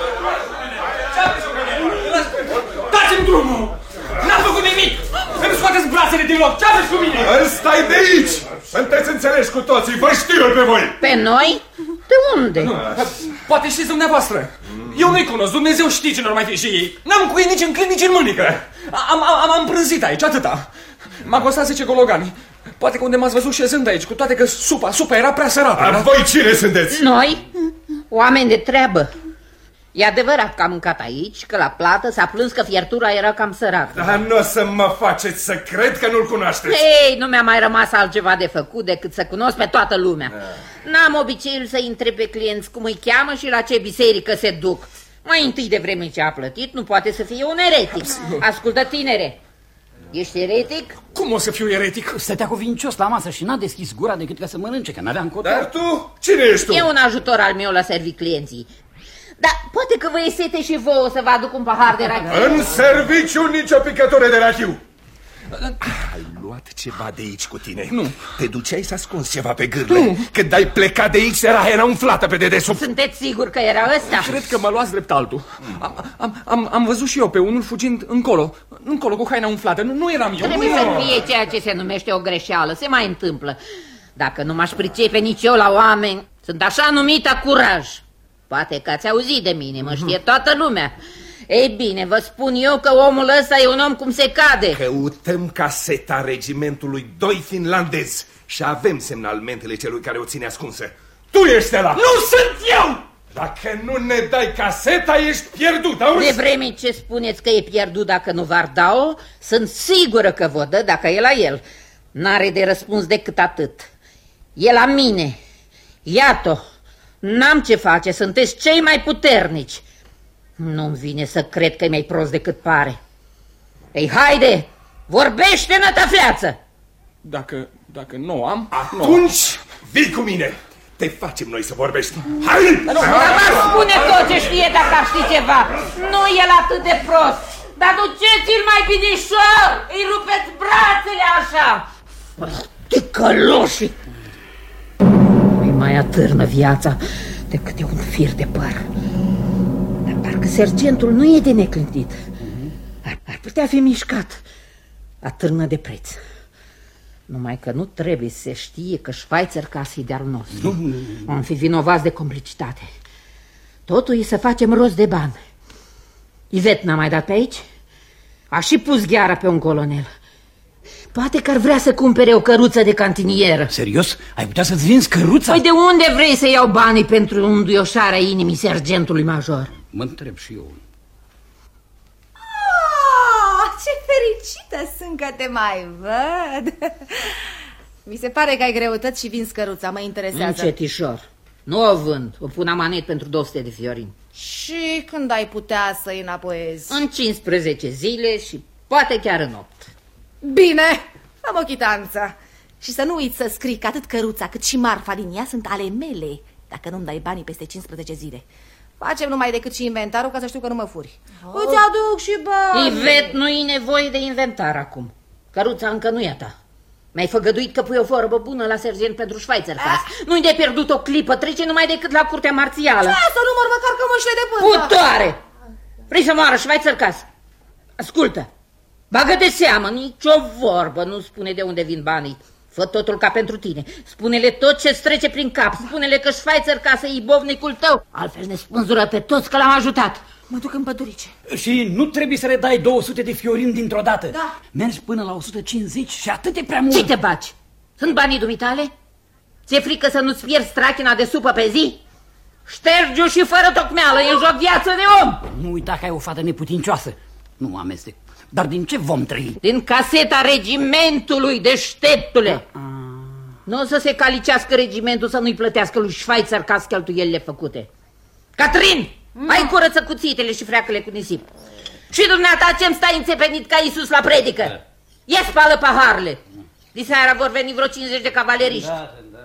Dați-mi drumul! N-am făcut nimic! Îmi scoateți brațele din loc! Ce aveți cu mine? Stai de aici! Sunteți înțeleși cu toții, vă știu eu pe voi! Pe noi? De unde? Nu, poate știți dumneavoastră. Eu nu-i cunosc, Dumnezeu știe ce n-ar mai fi și ei. N-am cu ei nici în clip, nici în mânică. Am, am, am prânzit aici, atâta. M-a costat zece gologani. Poate că unde m-ați văzut șezând aici, cu toate că supa, supa era prea sărată. Dar voi cine sunteți? Noi? Oameni de treabă. E adevărat că am mâncat aici, că la plată s-a plâns că fiertura era cam săracă. Dar nu o să mă faceți să cred că nu-l cunoașteți. Ei, nu mi-a mai rămas altceva de făcut decât să cunosc pe toată lumea. N-am obiceiul să întreb pe clienți cum îi cheamă și la ce biserică se duc. Mai întâi de vreme ce a plătit, nu poate să fie un eretic. Absolut. Ascultă, tinere, ești eretic? Cum o să fiu eretic? Stătea cuvincios la masă și n-a deschis gura decât ca să mănânce, că n-avea încotro. Dar tu? Cine ești tu? E un ajutor al meu la servi clienții. Dar poate că vă e sete și vouă să vă aduc un pahar de rachiu. În serviciu nicio picătură de rachiu. Ai luat ceva de aici cu tine? Nu. Te duceai să ascunzi ceva pe gârle. Nu. Când ai plecat de aici era haina umflată pe dedesubt. Sunteți sigur că era ăsta? Cred că mă luați drept altul. Am, am, am, am văzut și eu pe unul fugind încolo. Încolo cu haina umflată. Nu, nu eram eu. Trebuie să fie ceea ce se numește o greșeală. Se mai întâmplă. Dacă nu m-aș pricepe nici eu la oameni, sunt așa numita curaj. Poate că ați auzit de mine, mă știe toată lumea. Ei bine, vă spun eu că omul ăsta e un om cum se cade. Căutăm caseta regimentului doi finlandezi și avem semnalmentele celui care o ține ascunsă. Tu ești ăla! Nu sunt eu! Dacă nu ne dai caseta, ești pierdut, auzi? De vreme ce spuneți că e pierdut dacă nu v-ar da-o, sunt sigură că vă dă dacă e la el. N-are de răspuns decât atât. E la mine. Iată, n-am ce face, sunteți cei mai puternici. Nu-mi vine să cred că e mai prost decât pare. Ei, haide, vorbește, nătăfleață! Dacă, dacă nu am... Atunci vii cu mine. Te facem noi să vorbești. Hai! Dar vă spune tot ce știe dacă ar ști ceva. Nu e el atât de prost. Dar duceți-l mai binișor. Îi rupeți brațele așa. Ticăloși! Nu-i mai atârnă viața decât de un fir de păr. Dar parcă sergentul nu e de neclintit. Ar, ar putea fi mișcat. Atârnă de preț. Numai că nu trebuie să se știe că Schweizerkäse e de-al nostru. Am fi vinovați de complicitate. Totul e să facem rost de bani. Ivet n-a mai dat pe aici? A și pus gheara pe un colonel. Poate că ar vrea să cumpere o căruță de cantinieră. Serios? Ai putea să-ți vinzi căruța? Păi de unde vrei să iau banii pentru înduioșarea inimii sergentului major? Mă întreb și eu. Ce fericită sunt că te mai văd. Mi se pare că ai greutăți și vinzi căruța, mă interesează. Încetișor. Nu o vând, o pun amanet pentru două sute de fiorini. Și când ai putea să-i înapoiezi? În cincisprezece zile și poate chiar în opt. Bine, am o chitanță. Și să nu uiți să scrii că atât căruța cât și marfa din ea sunt ale mele, dacă nu-mi dai banii peste cincisprezece zile. Facem numai decât și inventarul ca să știu că nu mă furi. Oh. Îți aduc și bani. Ivet, nu-i nevoie de inventar acum. Căruța încă nu e a ta. Mi-ai făgăduit că pui o vorbă bună la sergent pentru Schweizerkäse. Ah. Nu-i de pierdut o clipă, trece numai decât la curtea marțială. Ce, să număr măcar cămășile de pânză? Putoare! Vrei să moară Schweizerkäse? Ascultă, bagă de seamă, nicio vorbă nu spune de unde vin banii. Fă totul ca pentru tine. Spune-le tot ce-ți trece prin cap. Spune-le că Schweizerkäse e ibovnicul tău. Altfel ne spânzură pe toți că l-am ajutat. Mă duc în pădurice. Și nu trebuie să le dai două sute de fiorini dintr-o dată. Da. Mergi până la o sută cincizeci și atât de prea mult. Ce te baci? Sunt banii dumitale? Ți-e frică să nu-ți pierzi strachina de supă pe zi? Ștergi-o și fără tocmeală, e joc viață de om. Nu uita că ai o fată neputincioasă. Nu mă amestec. Dar din ce vom trăi? Din caseta regimentului, deșteptule. Ah. Nu o să se calicească regimentul să nu-i plătească lui Schweizerkäse cheltuielile făcute. Catrin, mm. hai curăță cuțitele și freacăle cu nisip. Și dumneata ce-mi stai înțepenit ca Iisus la predică? Da. Ia spală paharele. Diseara vor veni vreo cincizeci de cavaleriști. Da, da.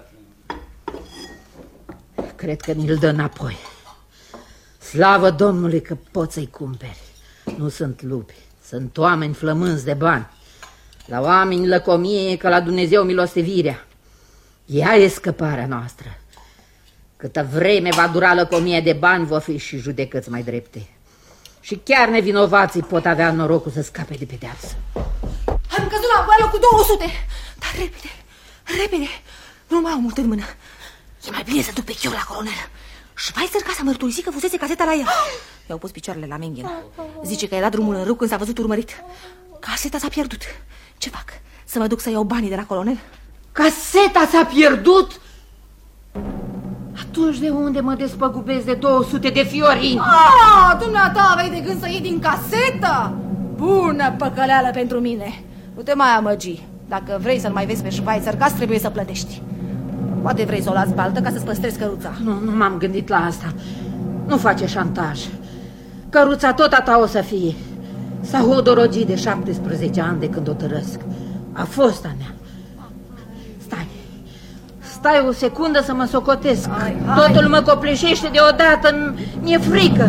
Cred că ni-l dă înapoi. Slavă Domnului că poți să-i cumperi. Nu sunt lupi. Sunt oameni flămânzi de bani. La oameni lăcomie e ca la Dumnezeu milostivirea. Ea e scăparea noastră. Câtă vreme va dura lăcomia de bani, vor fi și judecăți mai drepte. Și chiar nevinovații pot avea norocul să scape de pedeapsă. Am căzut la goală cu două sute. Dar repede, repede. Nu mai au mult în mână. E mai bine să duc pe chior la colonel. Schweizerkäse a mărturisit că fusese caseta la el. I-au pus picioarele la Mengen. Zice că i-a dat drumul în râu când s-a văzut urmărit. Caseta s-a pierdut. Ce fac? Să mă duc să iau banii de la colonel? Caseta s-a pierdut? Atunci de unde mă despăgubesc de două sute de fiorini? Ah, dumneata aveai de gând să iei din casetă? Bună păcăleală pentru mine. Nu te mai amăgi. Dacă vrei să-l mai vezi pe Schweizerkäse, trebuie să plătești. Poate vrei să o las baltă ca să-ți păstrezi căruța. Nu, nu m-am gândit la asta. Nu face șantaj. Căruța tot a ta o să fie. S-a hodorogit de șaptesprezece ani de când o tărăsc. A fost a mea. Stai. Stai o secundă să mă socotesc. Hai, hai. Totul mă copleșește deodată. Mi-e frică.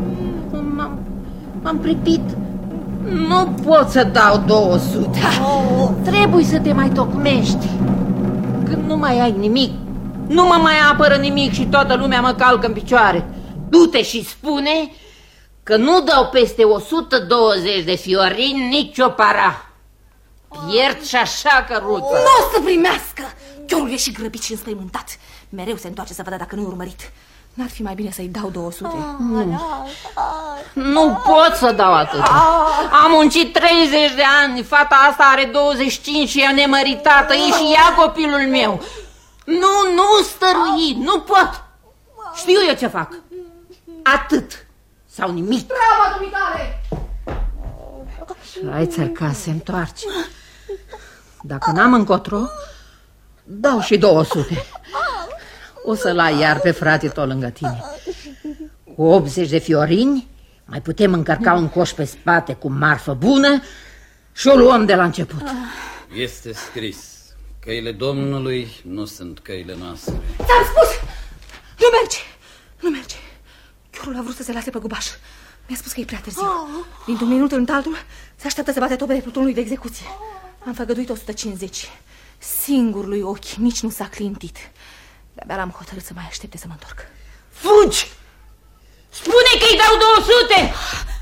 M-am pripit. Nu pot să dau două sute. Oh. Trebuie să te mai tocmești. Când nu mai ai nimic, nu mă mai apără nimic și toată lumea mă calcă în picioare. Du-te și spune că nu dau peste o sută douăzeci de fiorini nicio para. Pierd și așa căruța. Nu o să primească. Chiorul e și grăbit și înspăimântat. Mereu se întoarce să vadă dacă nu-i urmărit. N-ar fi mai bine să-i dau două sute? Nu. Nu pot să dau atât. Am muncit treizeci de ani. Fata asta are douăzeci și cinci și e nemăritată. E și ea copilul meu. Nu, nu stărui, nu pot. Știu eu ce fac. Atât sau nimic. Bravo, dumitale! Schweizerkäse se întoarce. Dacă n-am încotro, dau și două sute. O să-l ai iar pe frate tot lângă tine. Cu optzeci de fiorini mai putem încărca un coș pe spate cu marfă bună și o luăm de la început. Este scris. Căile Domnului nu sunt căile noastre. Ți-am spus! Nu merge! Nu merge! Chiorul a vrut să se lase pe gubaș. Mi-a spus că e prea târziu. Dintr-un minut în altul se așteaptă să bate topele plutonului de execuție. Am făgăduit o sută cincizeci. Singurului ochi nici nu s-a clintit. De-abia l-am hotărât să mai aștepte să mă întorc. Fugi! Spune că îi dau două sute!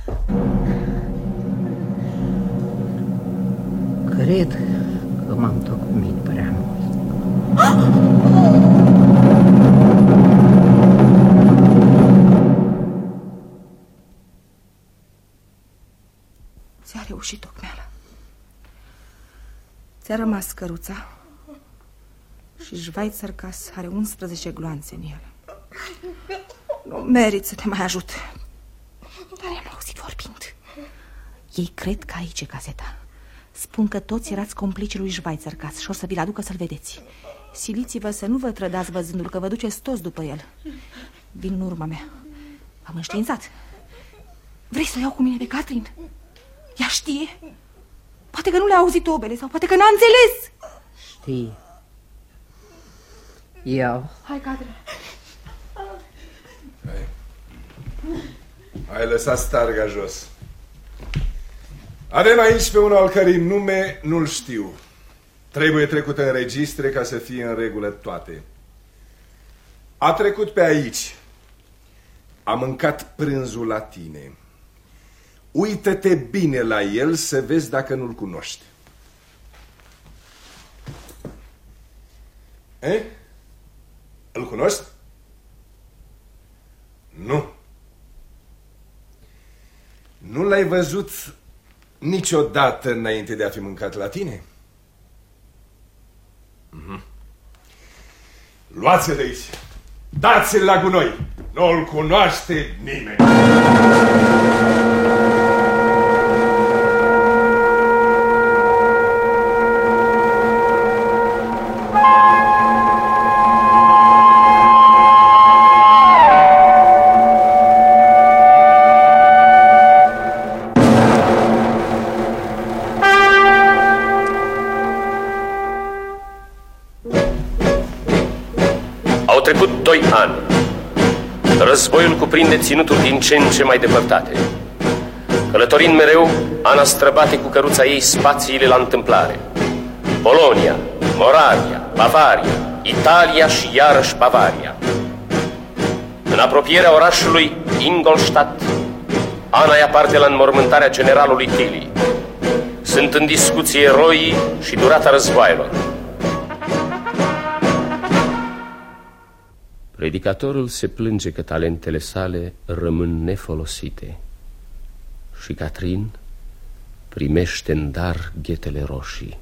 Cred că m-am tocmit prea mult. Ți-a reușit tocmeala. Ți-a rămas căruța și Schweizerkas are unsprezece gloanțe în el. Nu merit să te mai ajut. Dar i-am auzit vorbind. Ei cred că aici e caseta. Spun că toți erați complicii lui Schweizerkas și o să vi-l aducă să-l vedeți. Siliți-vă să nu vă trădați văzându-l, că vă duceți toți după el. Vin în urma mea. Am înștiințat. Vrei să o iau cu mine pe Catherine? Ea știe. Poate că nu le-a auzit obele sau poate că n-a înțeles. Știi. Eu. Hai, Catherine. Hai. Hai lăsat starga jos. Avem aici pe unul al cărui nume nu-l știu. Trebuie trecut în registre ca să fie în regulă toate. A trecut pe aici. A mâncat prânzul la tine. Uită-te bine la el să vezi dacă nu-l cunoști. Eh? Îl cunoști? Nu. Nu l-ai văzut niciodată înainte de a fi mâncat la tine? Mm-hmm. Luați-l de aici. Dați-l la gunoi. Nu-l cunoaște nimeni. Au trecut doi ani. Războiul cuprinde ținuturi din ce în ce mai depărtate. Călătorind mereu, Ana străbate cu căruța ei spațiile la întâmplare. Polonia, Moravia, Bavaria, Italia și iarăși Bavaria. În apropierea orașului Ingolstadt, Ana ia parte la înmormântarea generalului Tilly. Sunt în discuție eroii și durata războaielor. Predicatorul se plânge că talentele sale rămân nefolosite și Catherine primește în dar ghetele roșii.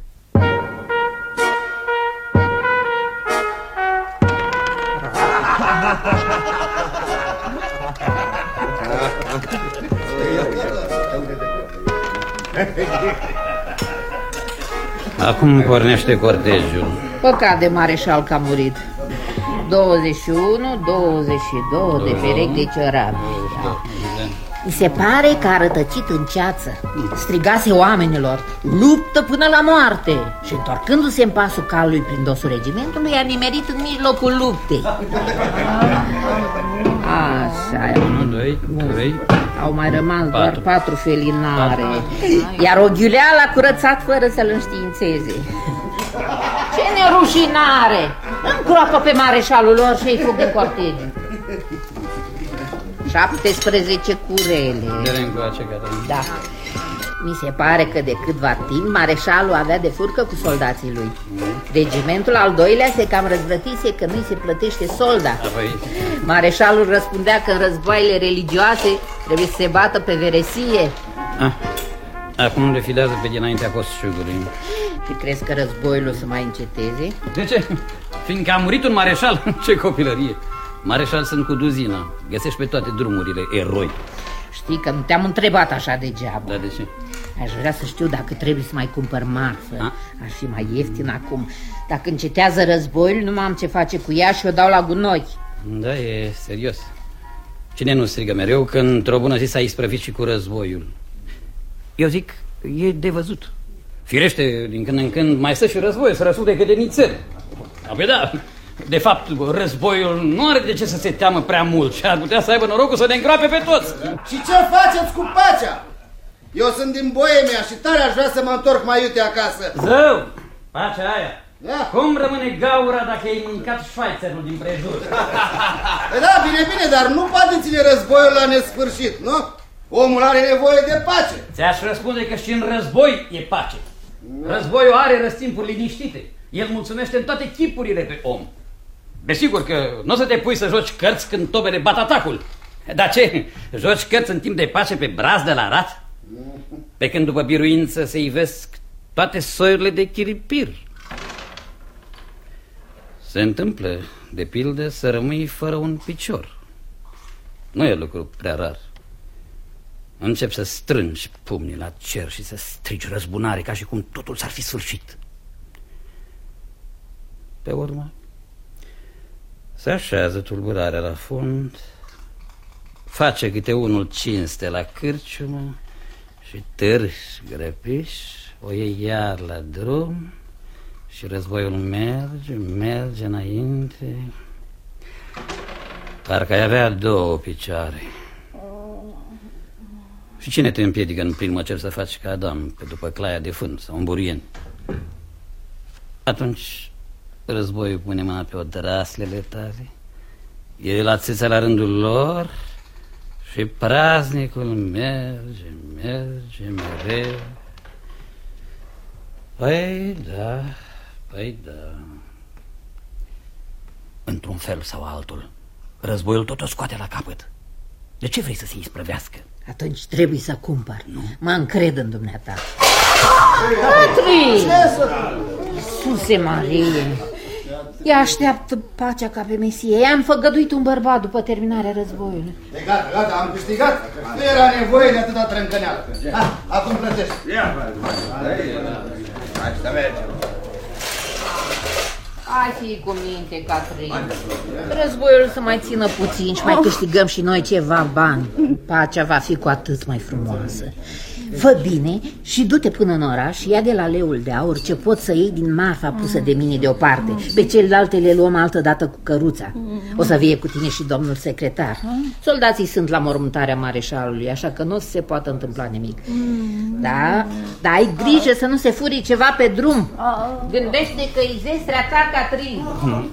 Acum pornește cortejul. Păcat de mareșal că a murit. douăzeci și unu, douăzeci și doi de perechi de ciorapi. Mi se pare că a rătăcit în ceață. Strigase oamenilor: luptă până la moarte. Și întorcându-se în pasul calului prin dosul regimentului, a nimerit în mijlocul luptei. Așa, unu, doi, trei. Au mai rămas patru. doar patru felinare. Iar o ghiulea l-a curățat fără să-l înștiințeze. Ce nerușinare! Încroapă pe mareșalul lor și îi fug din cortej. șaptesprezece curele. Da. Mi se pare că de câtva timp mareșalul avea de furcă cu soldații lui. Regimentul al doilea se cam răzvrătise că nu-i se plătește solda. Mareșalul răspundea că în războaiele religioase trebuie să se bată pe veresie. Ah. Acum le filează pe dinaintea costiugului. Și crezi că războiul o să mai înceteze? De ce? Fiindcă a murit un mareșal. Ce copilărie! Mareșal sunt cu duzina. Găsești pe toate drumurile eroi. Știi că nu te-am întrebat așa degeaba. Da, de ce? Aș vrea să știu dacă trebuie să mai cumpăr marfă. A? Ar fi mai ieftin acum. Dacă încetează războiul, nu am ce face cu ea și o dau la gunoi. Da, e serios. Cine nu strigă mereu că într-o bună zi s-a isprăvit și cu războiul? Eu zic, e de văzut. Firește, din când în când mai stă și războiul, să răsute câte nițări. Apoi da, de fapt, războiul nu are de ce să se teamă prea mult și ar putea să aibă norocul să ne îngroape pe toți. Și ce faceți cu pacea? Eu sunt din Boemia și tare aș vrea să mă întorc mai iute acasă. Zău, pacea aia. Da. Cum rămâne gaura dacă ai mâncat șvaițerul din prejur? Da, bine, bine, dar nu poate ține războiul la nesfârșit, nu? Omul are nevoie de pace. Ți-aș răspunde că și în război e pace. Războiul are răstimpuri liniștite. El mulțumește în toate chipurile pe om. Desigur că nu o să te pui să joci cărți când tobele bat atacul. Dar ce? Joci cărți în timp de pace pe braz de la rat? Pe când după biruință se ivesc toate soiurile de chiripir. Se întâmplă, de pildă, să rămâi fără un picior. Nu e lucru prea rar. Încep să strângi pumnii la cer și să strigi răzbunare ca și cum totul s-ar fi sfârșit. Pe urmă se așează tulburarea la fund, face câte unul cinste la cârciumă și târși, grăpiși, o iei iar la drum și războiul merge, merge înainte. Parcă ai avea două picioare. Și cine te împiedică în plin măcer să faci ca Adam pe după claia de fân sau un burien? Atunci războiul pune mâna pe odraslele tale, el atâția la rândul lor și praznicul merge, merge mereu. Păi da, păi da. Într-un fel sau altul, războiul tot o scoate la capăt. De ce vrei să se isprăvească? Atunci trebuie să cumpăr. Nu. Mă încred în dumneata. Patri! Iisuse Marie! Ea așteaptă pacea ca pe Mesie. I-am făgăduit un bărbat după terminarea războiului. E gata, gata, am câștigat. Nu era nevoie de atâta trâncăneală. Ha, acum plătești. Ia, hai să mergem. Hai fi cu minte, Catrin. Războiul să mai țină puțin și mai câștigăm și noi ceva bani. Pacea va fi cu atât mai frumoasă. Fă bine și du-te până în oraș și ia de la leul de aur ce poți să iei din marfa pusă de mine deoparte. Pe celelalte le luăm altă dată cu căruța. O să vie cu tine și domnul secretar. Soldații sunt la mormântarea mareșalului, așa că nu se poate întâmpla nimic. Da, dar ai grijă să nu se furii ceva pe drum. Gândește că e zestrea ta, Catrin.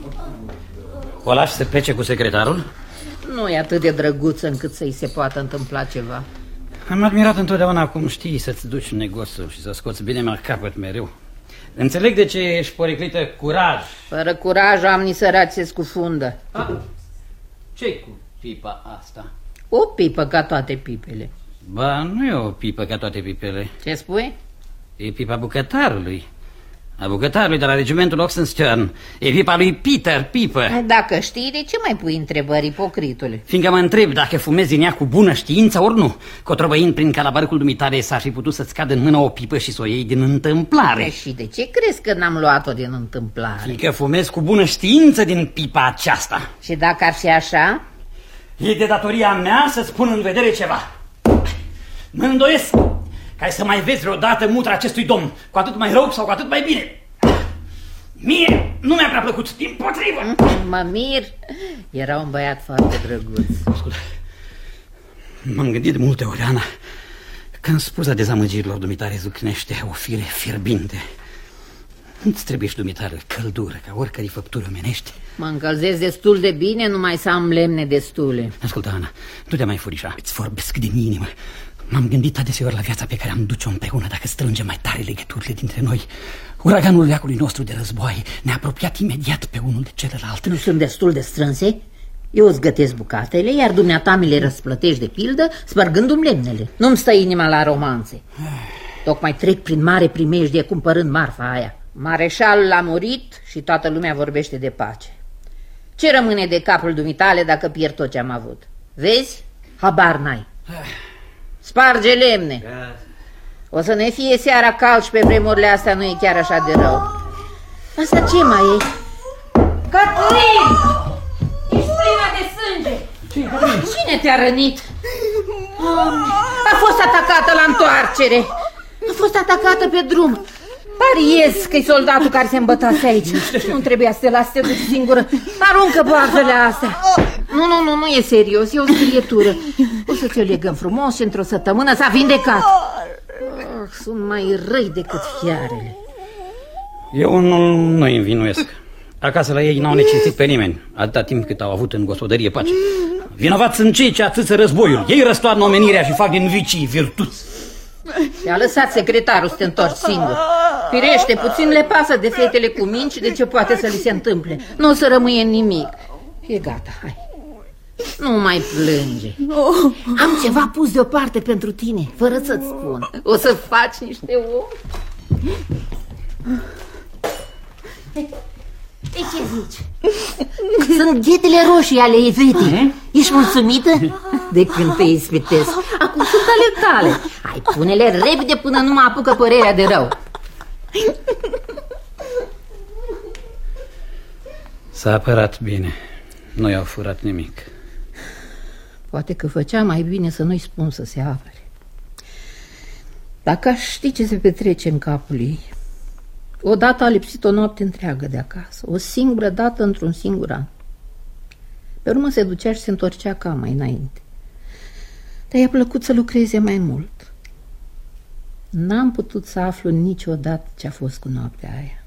O lași să plece cu secretarul? Nu e atât de drăguță încât să-i se poată întâmpla ceva. Am admirat întotdeauna cum știi să-ți duci negociul și să scoți bine la capăt mereu. Înțeleg de ce ești poriclită curaj. Fără curaj oamenii săraci se scufundă. Ce-i cu pipa asta? O pipă ca toate pipele. Ba, nu e o pipă ca toate pipele. Ce spui? E pipa bucătarului. A bucătarului de la regimentul Oxenstern. E pipa lui Peter Piper. Dacă știi, de ce mai pui întrebări, ipocritule? Fiindcă mă întreb dacă fumezi din ea cu bună știință ori nu. Cotrobăind prin calabarcul dumitare s-ar fi putut să-ți cadă în mână o pipă și să o iei din întâmplare. Și de ce crezi că n-am luat-o din întâmplare? Fiindcă fumezi cu bună știință din pipa aceasta. Și dacă ar fi așa? E de datoria mea să-ți pun în vedere ceva. Mă îndoiesc ca să mai vezi vreodată mutra acestui domn, cu atât mai rău sau cu atât mai bine. Mie nu mi-a prea plăcut, dimpotrivă. Mă mir, era un băiat foarte drăguț. Ascult, m-am gândit de multe ori, Ana, când spuza dezamăgirilor dumitare zucnește o fire fierbinte. Nu-ți trebuie și dumitare căldură ca oricărei făpturi omenești. Mă încălzesc destul de bine, numai să am lemne destule. Ascultă, Ana, nu te mai furișa, îți vorbesc din inimă. M-am gândit adeseori la viața pe care am duce-o împreună dacă strângem mai tare legăturile dintre noi. Uraganul veacului nostru de război ne-a apropiat imediat pe unul de celălalt. Nu sunt destul de strânse? Eu îți gătesc bucatele, iar dumneata mi le răsplătești de pildă, spărgându-mi lemnele. Nu-mi stă inima la romanțe. Tocmai trec prin mare primejdie cumpărând marfa aia. Mareșalul a murit și toată lumea vorbește de pace. Ce rămâne de capul dumitale dacă pierd tot ce am avut? Vezi? Habar n-ai. Sparge lemne. O să ne fie seara cald și pe vremurile astea nu e chiar așa de rău. Asta ce mai e? Cătălin! Ești plină de sânge! Cine te-a rănit? A fost atacată la întoarcere. A fost atacată pe drum. Pariez că-i soldatul care se îmbătase aici. Nu trebuia să te lasi să te duci singură. Aruncă boarfele astea. Nu, nu, nu, nu e serios, e o scrietură. O să ți-o legăm frumos și într-o săptămână s-a vindecat. Oh, sunt mai răi decât fiarele. Eu nu, nu-i învinuiesc. Acasă la ei n-au necesitat pe nimeni, atâta timp cât au avut în gospodărie pace. Vinovați sunt cei ce atâță războiul. Ei răstoarnă omenirea și fac din vicii virtuți. Te-a lăsat secretarul să te întorci singur. Firește, puțin le pasă de fetele cu minci și de ce poate să li se întâmple. Nu o să rămâie nimic. E gata, hai. Nu mai plânge. Am ceva pus deoparte pentru tine, fără să-ți spun. O să faci niște ochi. De ce zici? Sunt ghetele roșii ale Evetii. Ești mulțumită? De când te ispitesc. Acum sunt ale tale. Hai, pune-le repede până nu mă apucă părerea de rău. S-a apărat bine. Nu i-au furat nimic. Poate că făcea mai bine să nu-i spun să se apere. Dacă aș ști ce se petrece în capul ei. Odată a lipsit o noapte întreagă de acasă. O singură dată într-un singur an. Pe urmă se ducea și se întorcea ca mai înainte. Dar i-a plăcut să lucreze mai mult. N-am putut să aflu niciodată ce a fost cu noaptea aia.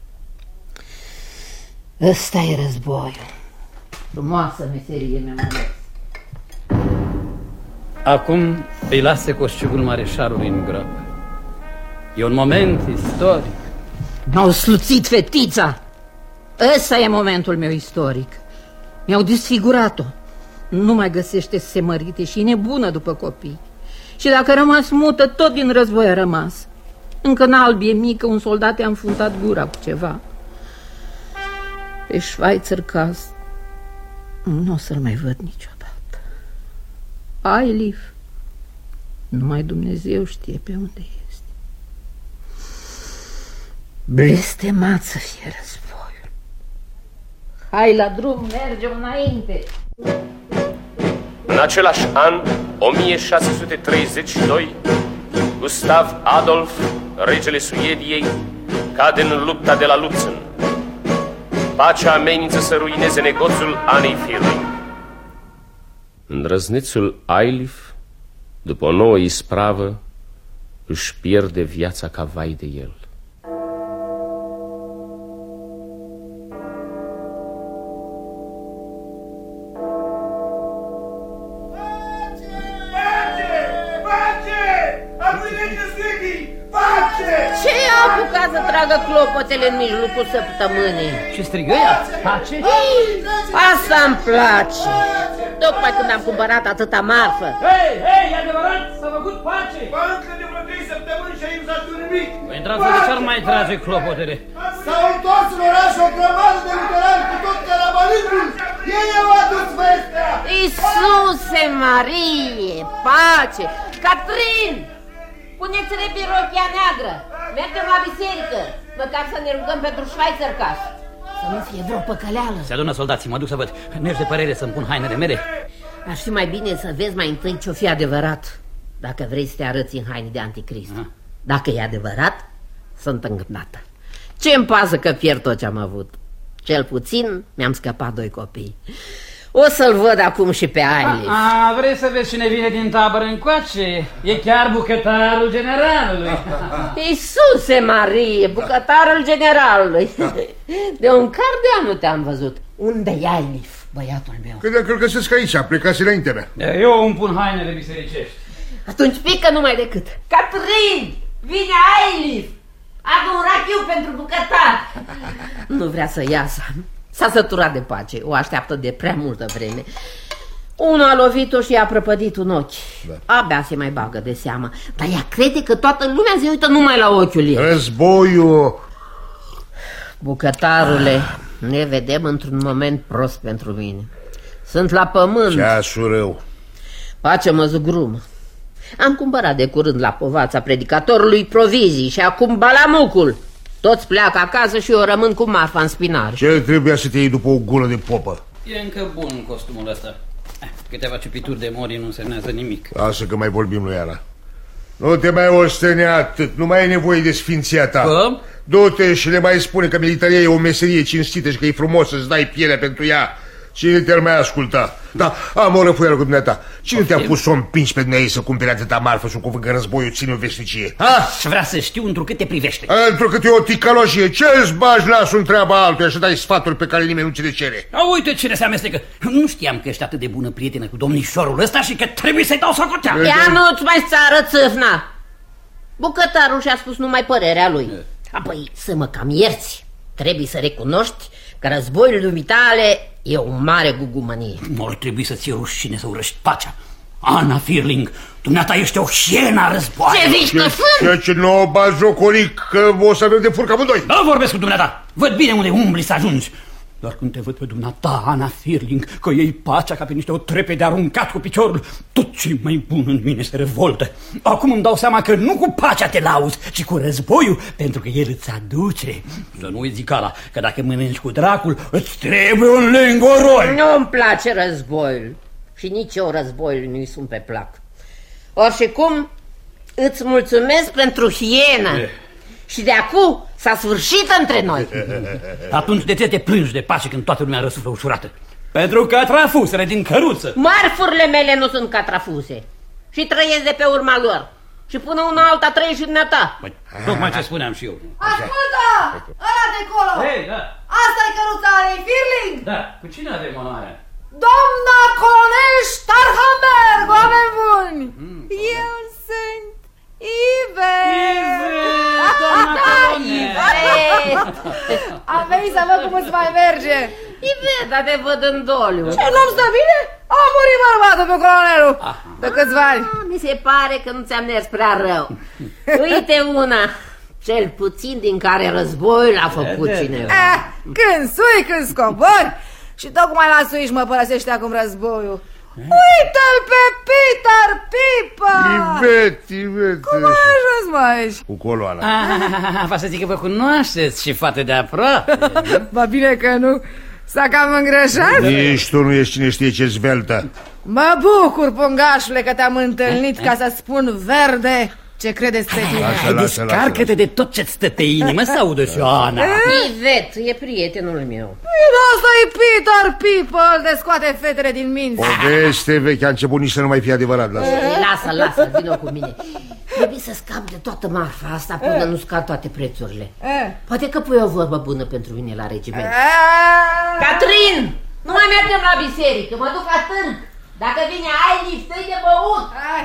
Ăsta e războiul. Frumoasă meserie mi-am ales. Acum îi lasă coșciugul mareșalului în groapă. E un moment istoric. M-au sluțit fetița. Ăsta e momentul meu istoric. Mi-au disfigurat-o. Nu mai găsește să se mărite și e nebună după copii. Și dacă a rămas mută, tot din război a rămas. Încă în albie mică, un soldat i-a înfundat gura cu ceva. Pe Schweizer Caz nu o să-l mai văd niciodată. Eilif, numai Dumnezeu știe pe unde este. Blestemat să fie războiul. Hai la drum, mergem înainte. În același an, o mie șase sute treizeci și doi, Gustav Adolf, regele Suediei, cade în lupta de la Lutzen. Pacea amenință să ruineze negoțul Anei Firling. Îndrăznețul Eilif, după o nouă ispravă, își pierde viața ca vai de el. Să tragă clopotele în mijlocul săptămânii. Ce strigă ea? Pace? Asta îmi place. Tocmai când am cumpărat atâta marfă. Hei, hei, e adevărat? S-a făcut pace? Bancă de vreo trei săptămâni și aici n-a nimic. Păi intrați de ce ar mai trage clopotele? S-au întors în oraș o grămadă de luterani cu tot carabalismul. Ei au adus vestea. Iisuse Marie, pace. Catrin! Puneți repede rochia neagră. Mergem la biserică. Măcar să ne rugăm pentru Schweizer Caz. Să nu fie vreo păcăleală. Se adună soldații, mă duc să văd. Nu-ești de părere să-mi pun hainele mele? Ar fi mai bine să vezi mai întâi ce-o fi adevărat, dacă vrei să te arăți în haine de anticrist. Aha. Dacă e adevărat, sunt îngâpnată. Ce-mi pasă că pierd tot ce-am avut. Cel puțin mi-am scăpat doi copii. O să-l văd acum și pe Eilif. A, a, vrei să vezi cine vine din tabără încoace? E chiar bucătarul generalului. Iisuse Marie, bucătarul generalului. De un car de an nu te-am văzut. Unde e Eilif, băiatul meu? Că dacă îl găsesc aici, a plecat înaintea mea. Eu îmi pun hainele bisericești. Atunci pică numai decât. Catrin, vine Eilif. Am un rachiu pentru bucătar. Nu vrea să iasă. S-a săturat de pace, o așteaptă de prea multă vreme. Unul a lovit-o și i-a prăpădit un ochi. Da. Abia se mai bagă de seamă. Dar ea crede că toată lumea se uită numai la ochiul ei. Războiul. Bucătarule, ne vedem într-un moment prost pentru mine. Sunt la pământ. Ceasul rău. Pace mă zugrumă. Am cumpărat de curând la povața predicatorului provizii și acum balamucul. Toți pleacă acasă și eu rămân cu marfa în spinar. Ce trebuia să te iei după o gură de popă? E încă bun costumul ăsta. Câteva ciupituri de mori nu însemnează nimic. Lasă că mai vorbim lui Ana. Nu te mai osteni atât, nu mai ai nevoie de sfinția ta. Că? Du-te și le mai spune că militaria e o meserie cinstită și că e frumos să-ți dai pielea pentru ea. Cine te-ar mai asculta? Da, am o răfuială cu dumneata. Cine te-a pus să o împingi pe dumneavoastră să cumpere atâta marfă și un cuvânt că războiul ține o veșnicie? Aș vrea să știu întrucât te privește. Întrucât e o ticăloșie. Ce-ți bagi nasul în treaba altuia și dai sfaturi pe care nimeni nu ți le cere? A, uite cine se amestecă. Nu știam că ești atât de bună prietenă cu domnișorul ăsta și că trebuie să-i dau socoteală. Ia nu-ți mai țară țâfna. Bucătarul și-a spus numai părerea lui. Apoi să mă cam ierți. Trebuie să recunoști că războiul dumitale e o mare gugumănie. Ar trebui să ți-e rușine să urăști pacea. Ana Firling, dumneata ești o hiena a războaiului. Ce zici, că sunt? Ce nu o bazocolic, că o să avem de furcă amândoi. Da, vorbesc cu dumneata. Văd bine unde umbli să ajungi. Dar când te văd pe dumneata, Ana Firling, că iei pacea ca pe niște o trepe de aruncat cu piciorul, tot ce mai bun în mine se revoltă. Acum îmi dau seama că nu cu pacea te lauzi, ci cu războiul, pentru că el îți aduce. Să nu uiți, Zicala, că dacă mănânci cu dracul, îți trebuie un lingoroi. Nu-mi place războiul. Și nici eu războiul nu-i sunt pe plac. Oricum, îți mulțumesc pentru hienă. Eh. Și de acum s-a sfârșit între noi. Atunci de ce te plângi de pace când toată lumea răsuflă ușurată? Pentru că trafusele din căruță. Marfurile mele nu sunt catrafuse. Și trăiesc de pe urma lor. Și până una alta trăiești și dumneata. Păi, tocmai ce spuneam și eu. Ascultă! Ăla de acolo! Hei, da. Asta-i căruța Anei Firling? Da, cu cine avem onoarea? Doamna colonel Starhamberg, oameni buni! Mm. Eu sunt Ivet! Ivet, doamna colonel! Am venit să văd cum îți mai merge. Ivet, dar te văd în doliu. Ce, nu-mi stă bine? A murit bărbatul pe colonelul de câțiva ani. Mi se pare că nu ți-am mers prea rău. Uite una, cel puțin din care războiul a făcut cineva. Eh, când sui, când scobori. Și tocmai la suiși mă părăsește acum războiul. Uite-l pe Peter Pipa! Ivet, Ivet. Cum ai ajuns, mă, aici? Cu coloana. Va să zic că vă cunoașteți și fată de aproape. Ba bine că nu. S-a cam îngrășat? Nici tu nu ești cine știe ce zveltă. Mă bucur, pungașule, că te-am întâlnit ca să spun verde ce credeți pe tine. Hai, descarcă-te de tot ce-ți stă pe inimă, să audă și Ana. Ivet, e prietenul meu. Asta e Peter People, de scoate fetele din minți. Poveste veche, a început nici să nu mai fie adevărat. Lasă, lasă, lasă, vină cu mine. Trebuie să scap de toată marfa asta până nu scad toate prețurile. Poate că pui o vorbă bună pentru mine la regiment. Catrin, nu mai mergem la biserică, mă duc la târg. Dacă vine Ailif, dă-i de băut.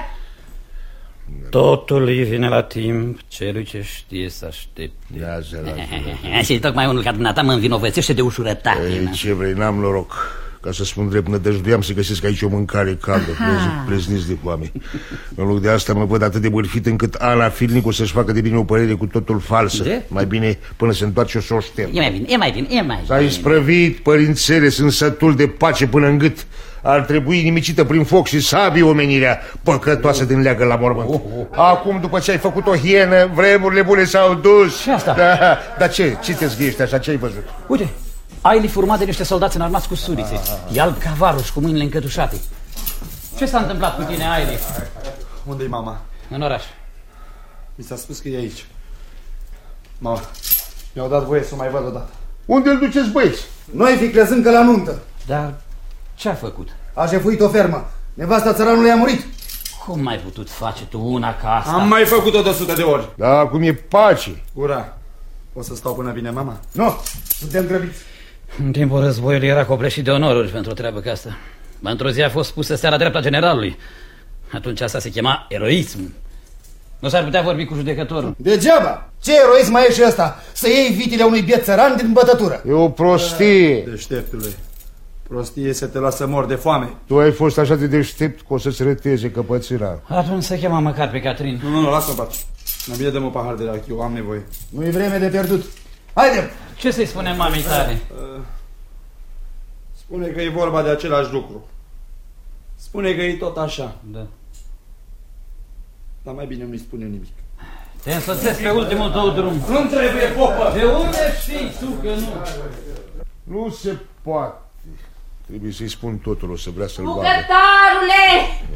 Totul îi vine la timp, celui ce știe să aștepte. Lasă, lasă. Și tocmai unul ca dumneata mă învinovățește de ușurătate. Ce vrei, n-am noroc. Ca să spun drept, nădăjduiam să găsesc aici o mâncare caldă, plezniți de foame. În loc de asta mă văd atât de bârfit încât Ana Firling o să-și facă de bine o părere cu totul falsă. De? Mai bine până se întoarce o să o șterg. E mai bine, e mai bine, e mai bine. S-a isprăvit, părințele, sunt sătul de pace până în gât. Ar trebui nimicită prin foc și sabii omenirea păcătoasă din leagă la mormânt. Oh, oh. Acum, după ce ai făcut o hienă, vremurile bune s-au dus. Și asta? Da, dar ce? Ce te zghiești așa? Ce ai văzut? Uite, Ailif urmat de niște soldați înarmați cu surițe. E alb ca varuș, cu mâinile încătușate. Ce s-a întâmplat cu tine, Ailif? Unde-i mama? În oraș. Mi s-a spus că e aici. Mama, mi-au dat voie să o mai văd odată. Unde îl duceți, băieți? Noi fi crezând că la nuntă. Dar ce a făcut? A jefuit o fermă. Nevasta țăranului a murit. Cum ai putut face tu una ca asta? Am mai făcut-o de sută de ori. Da, acum e pace. Ura, o să stau până vine mama? Nu, suntem grăbiți. În timpul războiului era copleșit de onoruri pentru o treabă ca asta. Într-o zi a fost pusă seara dreapta generalului. Atunci asta se chema eroism. Nu s-ar putea vorbi cu judecătorul? Degeaba! Ce eroism mai e și ăsta? Să iei vitile unui biet țăran din bătătură. E o prostie. Deșteptule, prostie să te lasă mor de foame. Tu ai fost așa de deștept că o să-ți răteze căpățâna. Atunci să chema măcar pe Catrin. Nu, nu, nu, lasă-mă pace. Mai bine dăm o pahar de rachiu, am nevoie. Nu-i vreme de pierdut. Haide! Ce să-i spunem mamei tale? Uh, spune că e vorba de același lucru. Spune că e tot așa. Da. Dar mai bine nu-i spune nimic. Te însoțesc pe ultimul tău drum. Nu trebuie, popă! De unde știi tu că nu? Nu se poate. Trebuie să-i spun totul, o să vrea să-l vadă. Bucătarule!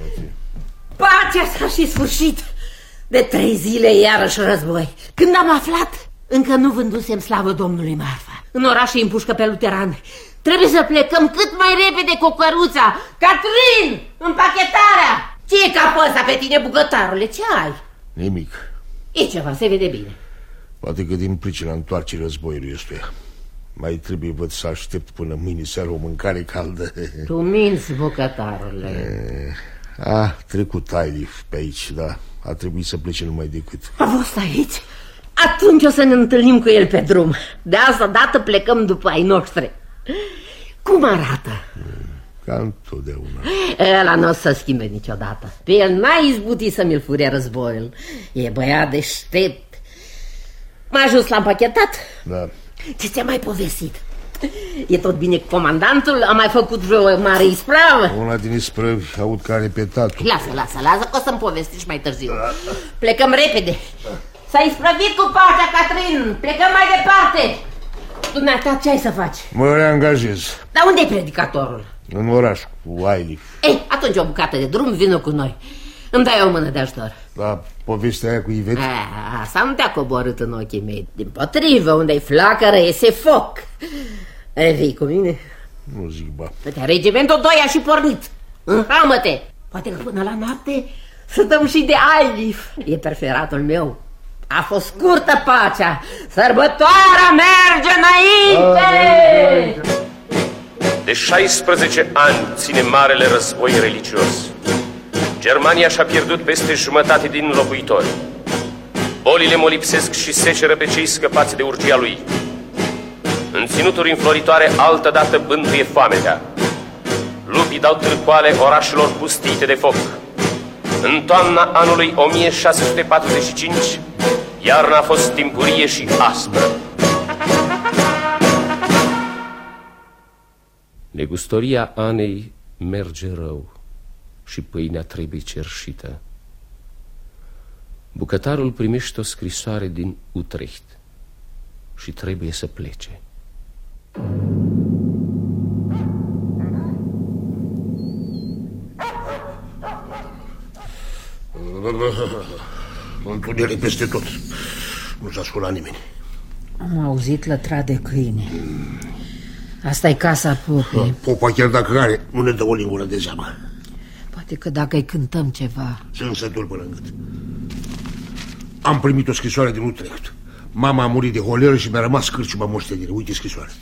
Pacea s-a și sfârșit. De trei zile iarăși război. Când am aflat, încă nu vândusem slavă Domnului marfa. În oraș îi împușcă pe luterani. Trebuie să plecăm cât mai repede cu căruța. Catrin, împachetarea! Ce e capul ăsta pe tine, bucătarule? Ce ai? Nimic. E ceva, se vede bine. Poate că din pricina întoarcerii războiului ăstuia. Mai trebuie, văd, să aștept până mâine seară o mâncare caldă. Tu minți, bucătarule. E, a trecut Ailif pe aici, da. A trebuit să plece numai decât. A fost aici? Atunci o să ne întâlnim cu el pe drum. De asta dată plecăm după ai noștri. Cum arată? Ca întotdeauna. Ăla nu o să schimbe niciodată. Pe el n-ai izbutit să mi-l fure războiul. E băiat deștept. M-a ajuns la împachetat? Da. Ce ți-a mai povestit? E tot bine cu comandantul? A mai făcut vreo mare ispravă? Una din isprăvi aud că a repetat-o. Lasă, lasă, lasă că o să-mi povestiști mai târziu. Plecăm repede. S-a isprăvit cu pacea, Catrin. Plecăm mai departe. Dumneata, ce ai să faci? Mă reangajez. Dar unde e predicatorul? În oraș, cu Ailif. Ei, atunci o bucată de drum, vină cu noi. Îmi dai o mână de ajutor. La povestea aia cu Ivet? A, asta nu te-a coborât în ochii mei. Dimpotrivă, unde-i flacără, iese foc. Vii cu mine? Nu zic, ba. Uite, regimentul doi a și pornit. Înhamă-te. Poate că până la noapte să dăm și de Ailif. E preferatul meu. A fost scurtă pacea. Sărbătoarea merge înainte! De șaisprezece ani ține marele război religios. Germania și-a pierdut peste jumătate din locuitori. Bolile molipsesc și seceră pe cei scăpați de urgia lui. În ținuturi înfloritoare altădată bântuie foametea. Lupii dau târcoale orașelor pustite de foc. În toamna anului o mie șase sute patruzeci și cinci, iarna a fost timpurie și aspră. Negustoria Anei merge rău și pâinea trebuie cerșită. Bucătarul primește o scrisoare din Utrecht și trebuie să plece. Întuneric peste tot. Nu s-a sculat nimeni. Am auzit lătra de câine. Asta e casa popei. Popa, chiar dacă are, nu ne dă o lingură de zeamă. Poate că dacă îi cântăm ceva. Sunt sătul până în gât. Am primit o scrisoare din Utrecht. Mama a murit de holeră și mi-a rămas cârciuma moștenire. Uite scrisoarea.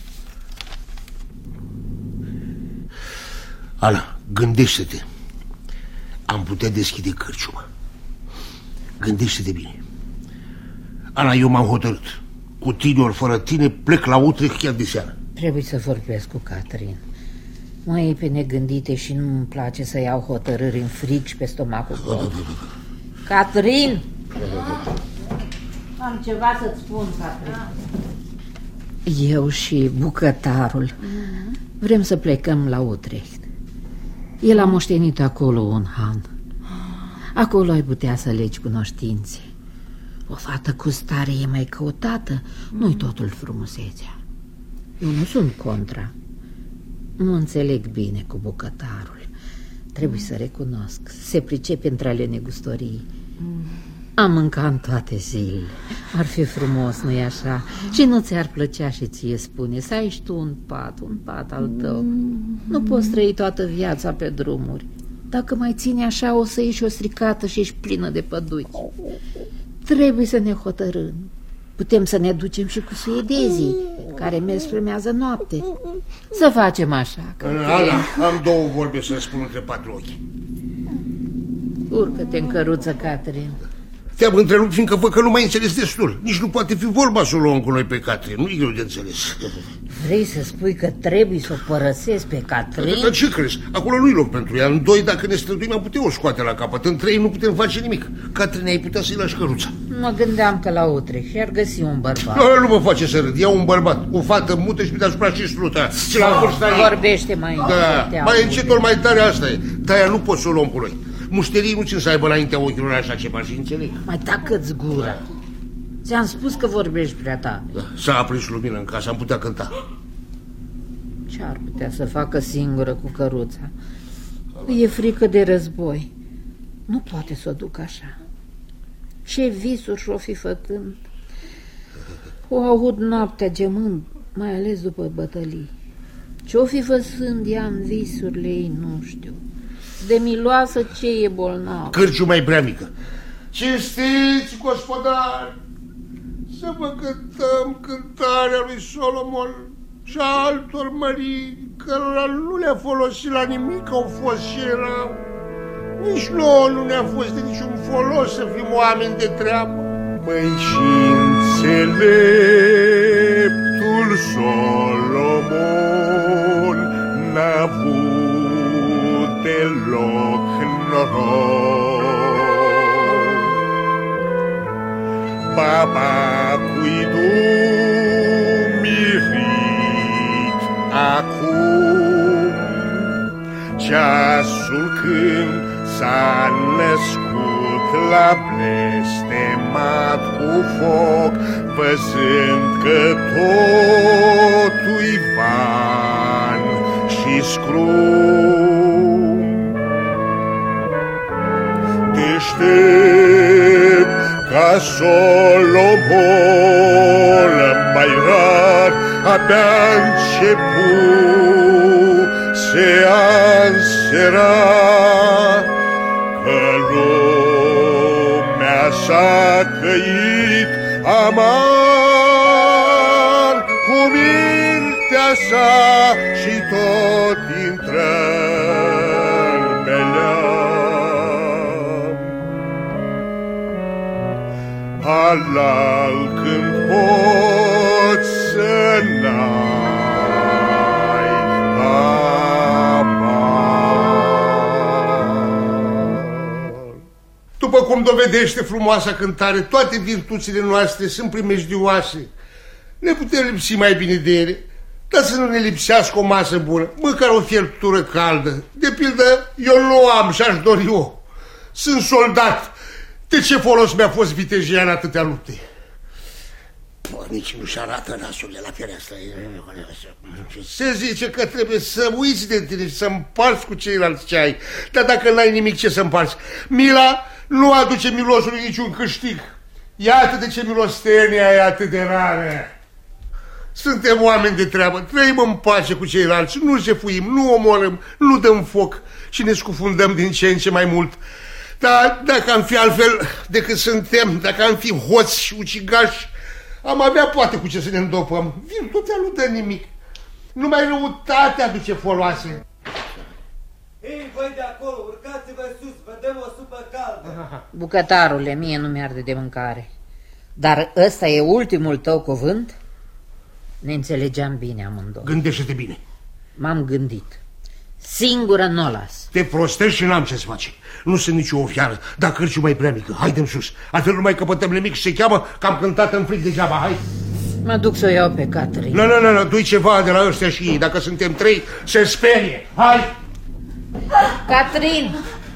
Ana, gândește-te. Am putea deschide cârciuma. Gândește-te bine. Ana, eu m-am hotărât. Cu tine ori fără tine plec la Utrecht chiar de seară. Trebuie să vorbesc cu Catrin. Mai e pe negândite și nu-mi place să iau hotărâri în fric și pe stomacul gol. Catrin! Am ceva să-ți spun, Catrin. Eu și bucătarul vrem să plecăm la Utrecht. El a moștenit acolo un han. Acolo ai putea să legi cunoștințe. O fată cu stare e mai căutată, nu-i totul frumusețea. Eu nu sunt contra. Nu înțeleg bine cu bucătarul. Trebuie să recunosc. Se pricepe între ale negustorii. Am mâncat în toate zilele. Ar fi frumos, nu-i așa? Și nu ți-ar plăcea și ție spune să ai și tu un pat, un pat al tău. Nu poți trăi toată viața pe drumuri. Dacă mai ține așa, o să ieși o stricată și ești plină de păduci. Trebuie să ne hotărâm. Putem să ne ducem și cu suedezii, care merg spre mează noapte. Să facem așa. Ana, am două vorbe să spun între patru ochi. Urcă-te în căruță, Catrin. Te-am întrerupt fiindcă văd că nu mai înțeles destul. Nici nu poate fi vorba să o luăm cu noi pe Catrin. Nu e greu de înțeles. Vrei să spui că trebuie să o părăsesc pe Catrin? Dar ce crezi? Acolo nu-i loc pentru ea. În doi, dacă ne străduim, am putea o scoate la capăt. În trei, nu putem face nimic. Catrin, ai putea să-i lași căruța. Mă gândeam că la Utrecht și-ar găsi un bărbat. Nu, nu mă face să râd. Ia un bărbat, o fată mută și pe deasupra și sluta. Și la vârsta ei. Vorbește mai încet. Da, mai încet, ori mai tare, asta e. De-aia nu poți să o luăm cu noi. Mușterii nu țin să aibă înaintea ochilor așa ceva și înțeleg. Mai tacă-ți gura. Ți-am spus că vorbești prea tare. Da, s-a aprins lumină în casă, am putea cânta. Ce-ar putea să facă singură cu căruța? E frică de război. Nu poate să o ducă așa. Ce visuri și-o fi făcând. O aud noaptea gemând, mai ales după bătălii. Ce-o fi văzând ea în visurile ei, nu știu. De miloasă ce e bolnav. Cârciu mai prea mică. Cinstiți, gospodari, să vă cântăm cântarea lui Solomon și a altor mării cărora nu le-a folosit la nimic, au fost și erau. Nici nouă nu ne-a fost de niciun folos să fim oameni de treabă. Măi, și înțeleptul Solomon n-a avut deloc noroc. Baba cui mirit acum, ceasul când s-a născut la blestemat cu foc, văzând că totul-i van și scrum. Deștept ca Solomon, mai rar abia început se ansera că lumea s-a căit amar cu mintea sa și tot intră în meleam. Halal când poți să n-ai amar. După cum dovedește frumoasa cântare, toate virtuțile noastre sunt primejdioase. Ne putem lipsi mai bine de ele, dar să nu ne lipsească o masă bună, măcar o fiertură caldă. De pildă, eu nu o am și aș dori eu. Sunt soldat. De ce folos mi-a fost vitejia în atâtea lupte? Pă, nici nu-și arată nasurile la fereastră. Se zice că trebuie să uiți de tine și să împarți cu ceilalți ce ai. Dar dacă n-ai nimic ce să împarți, mila nu aduce milosului niciun câștig. Iată de ce milostenia e atât de rară. Suntem oameni de treabă, trăim în pace cu ceilalți, nu jefuim, nu omorâm, nu dăm foc și ne scufundăm din ce în ce mai mult. Dar dacă am fi altfel decât suntem, dacă am fi hoți și ucigași, am avea poate cu ce să ne îndopăm. Virtutea nu dă nimic. Numai răutatea aduce foloase. Ei, voi de acolo, urcați-vă sus, vă dăm o supă caldă. Bucătarule, mie nu mi-arde de mâncare. Dar ăsta e ultimul tău cuvânt? Ne înțelegeam bine amândoi. Gândește-te bine. M-am gândit. Singură n-o las. Te prostești și n-am ce-ți face. Nu sunt nici o fiară, dar cârciu mai prea mică. Haide-mi sus. Altfel nu mai căpătăm nimic și se cheamă că am cântat în fric degeaba. Hai. Mă duc să o iau pe Catrin. Nu, nu, nu, nu, du-i ceva de la ăștia și ei. Dacă suntem trei, se sperie. Hai. Catrin!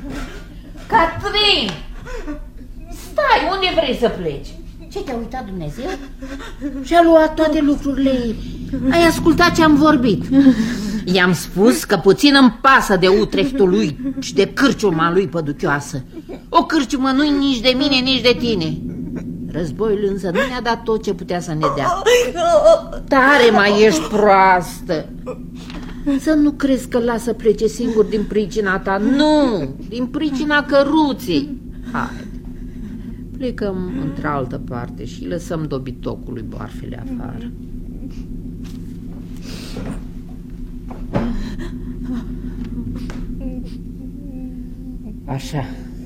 Catrin! Stai, unde vrei să pleci? Ce, te-a uitat Dumnezeu? Și-a luat toate lucrurile ei. Ai ascultat ce am vorbit. I-am spus că puțin îmi pasă de Utrechtul lui și de cârciuma lui păduchioasă. O cârciumă nu-i nici de mine, nici de tine. Războiul însă nu ne-a dat tot ce putea să ne dea. Tare mai ești proastă. Să nu crezi că lasă plece singur din pricina ta. Nu, din pricina căruței. Haide, plecăm într-altă parte și lăsăm dobitocului boarfele afară. Așa.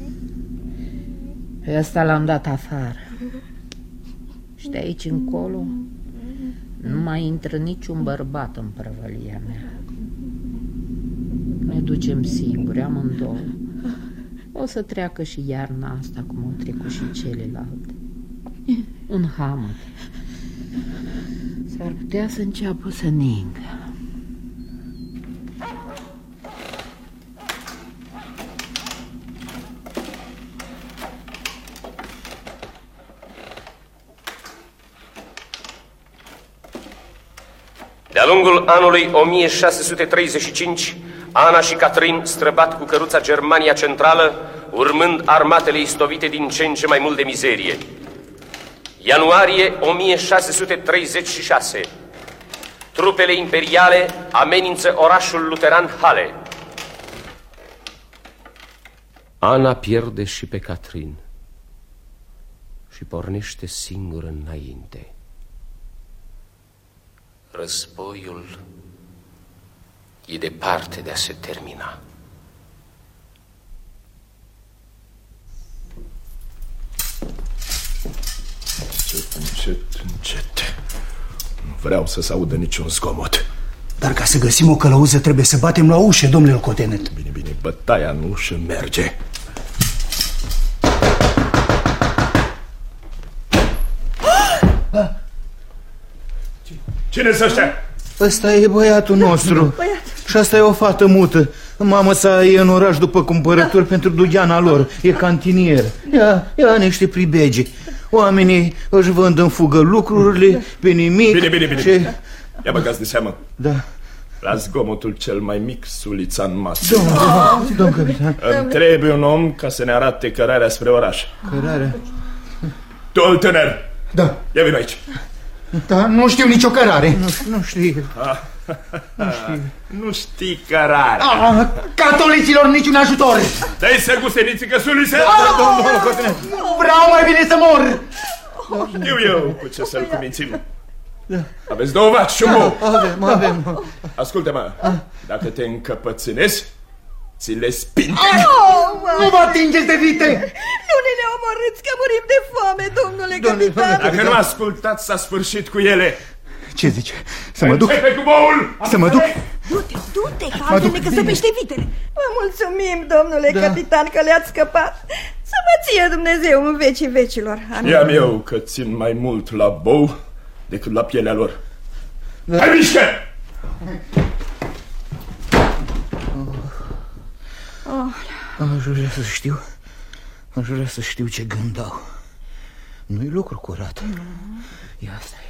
Pe ăsta l-am dat afară. Și de aici încolo nu mai intră niciun bărbat în prăvălia mea. Ne ducem singuri, amândouă. O să treacă și iarna asta cum au trecut și celelalte. Un hamăt. S-ar putea să înceapă să ningă. De-a lungul anului o mie șase sute treizeci și cinci, Ana și Catherine străbat cu căruța Germania Centrală, urmând armatele istovite din ce în ce mai mult de mizerie. Ianuarie o mie șase sute treizeci și șase. Trupele imperiale amenință orașul luteran Halle. Ana pierde și pe Catherine și pornește singură înainte. Războiul e departe de a se termina. Încet, încet, încet. Nu vreau să se audă niciun zgomot. Dar ca să găsim o călăuză trebuie să batem la ușă, domnule locotenent. Bine, bine, bătaia în ușă merge. Cine-s ăștia? Ăsta e băiatul nostru. Băiat. Și asta e o fată mută. Mama sa e în oraș după cumpărături da. pentru dugeana lor. E cantinier. Ia, ia niște pribegi. Oamenii își vând în fugă lucrurile da. pe nimic. Bine, bine, bine, și... bine. Ia băgați de seamă. Da. La zgomotul cel mai mic, sulița în masă. Domnul, domn capitan. Îmi trebuie un om ca să ne arate cărarea spre oraș. Cărarea? Tu, tânăr. Da. Ia vino aici. Da, nu știu nicio cărare. Nu, nu știu. Ah. Nu știu. Nu știi cărare. Ah, catolicilor niciun ajutor. Dă-i să gusteniții că sulițe. Domnul locotenent, vreau mai bine să mor. Știu eu cu ce să-l cumințim. Da. Aveți două vaci și un bou. Avem, avem. Ascultă-mă, dacă te încăpățânezi, ți le spinte. Oh, nu vă atingeți de vite. Nu ne le omorâți că murim de foame, domnule capitan. Dacă nu ascultați, s-a sfârșit cu ele. Ce zice? Să mă duc? Începe cu boul. Să mă duc? Du-te, du-te, că altfel ne căsăpește vitele. Vă mulțumim, domnule da. capitan, că le-ați scăpat. Să vă ție Dumnezeu în vecii vecilor. I-am eu că țin mai mult la bou decât la pielea lor. Da. Hai, mișcă! Oh. Aș vrea să știu. Aș vrea să știu ce gând au. Nu-i lucru curat. Ia asta e.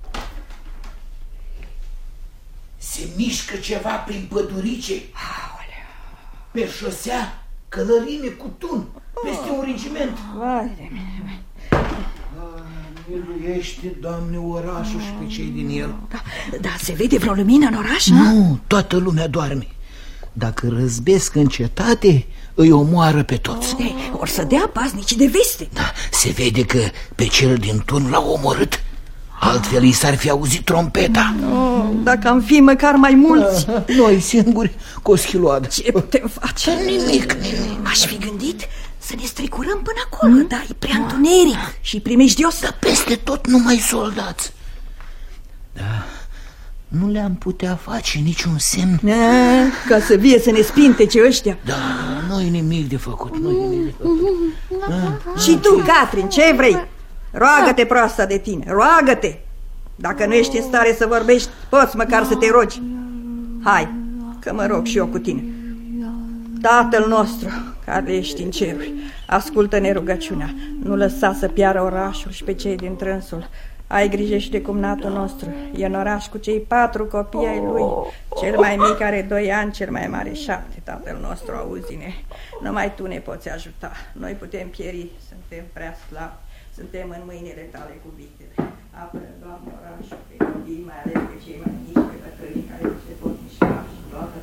Se mișcă ceva prin pădurice. Pe șosea, călărime cu tun, peste un regiment. Vai de mine. Miluiește, Doamne, orașul și pe cei din el. Da, da, se vede vreo lumină în oraș? Nu, toată lumea doarme. Dacă răzbesc în cetate, îi omoară pe toți. Ei, or să dea paznicii de veste. Da, se vede că pe cel din tun l-au omorât. Altfel i s-ar fi auzit trompeta. Oh, dacă am fi măcar mai mulți. Da, noi singuri cu o schiloadă. Ce putem face? Nimic, nimic. Aș fi gândit să ne strecurăm până acolo, hmm? Dar e prea întuneric și primejdios. Dar peste tot numai soldați. Da, nu le-am putea face niciun semn. Ne, ca să vie să ne spintece ăștia. Da, nu-i nimic de făcut, nu-i nimic de făcut. Da. Și tu, Catherine, ce vrei? Roagă-te, proasta de tine, roagă-te. Dacă nu ești în stare să vorbești, poți măcar să te rogi. Hai, că mă rog și eu cu tine. Tatăl nostru, care ești în ceruri, ascultă-ne rugăciunea. Nu lăsa să piară orașul și pe cei din trânsul. Ai grijă și de cumnatul nostru. E în oraș cu cei patru copii ai lui. Cel mai mic are doi ani, cel mai mare șapte. Tatăl nostru, auzi-ne. Numai tu ne poți ajuta. Noi putem pieri, suntem prea slabi. Suntem în mâinile tale cuvintele. Apără, Doamne, orașul pe copii, mai ales pe cei mai mici, pe bătrânii care nu se pot mișca și toată.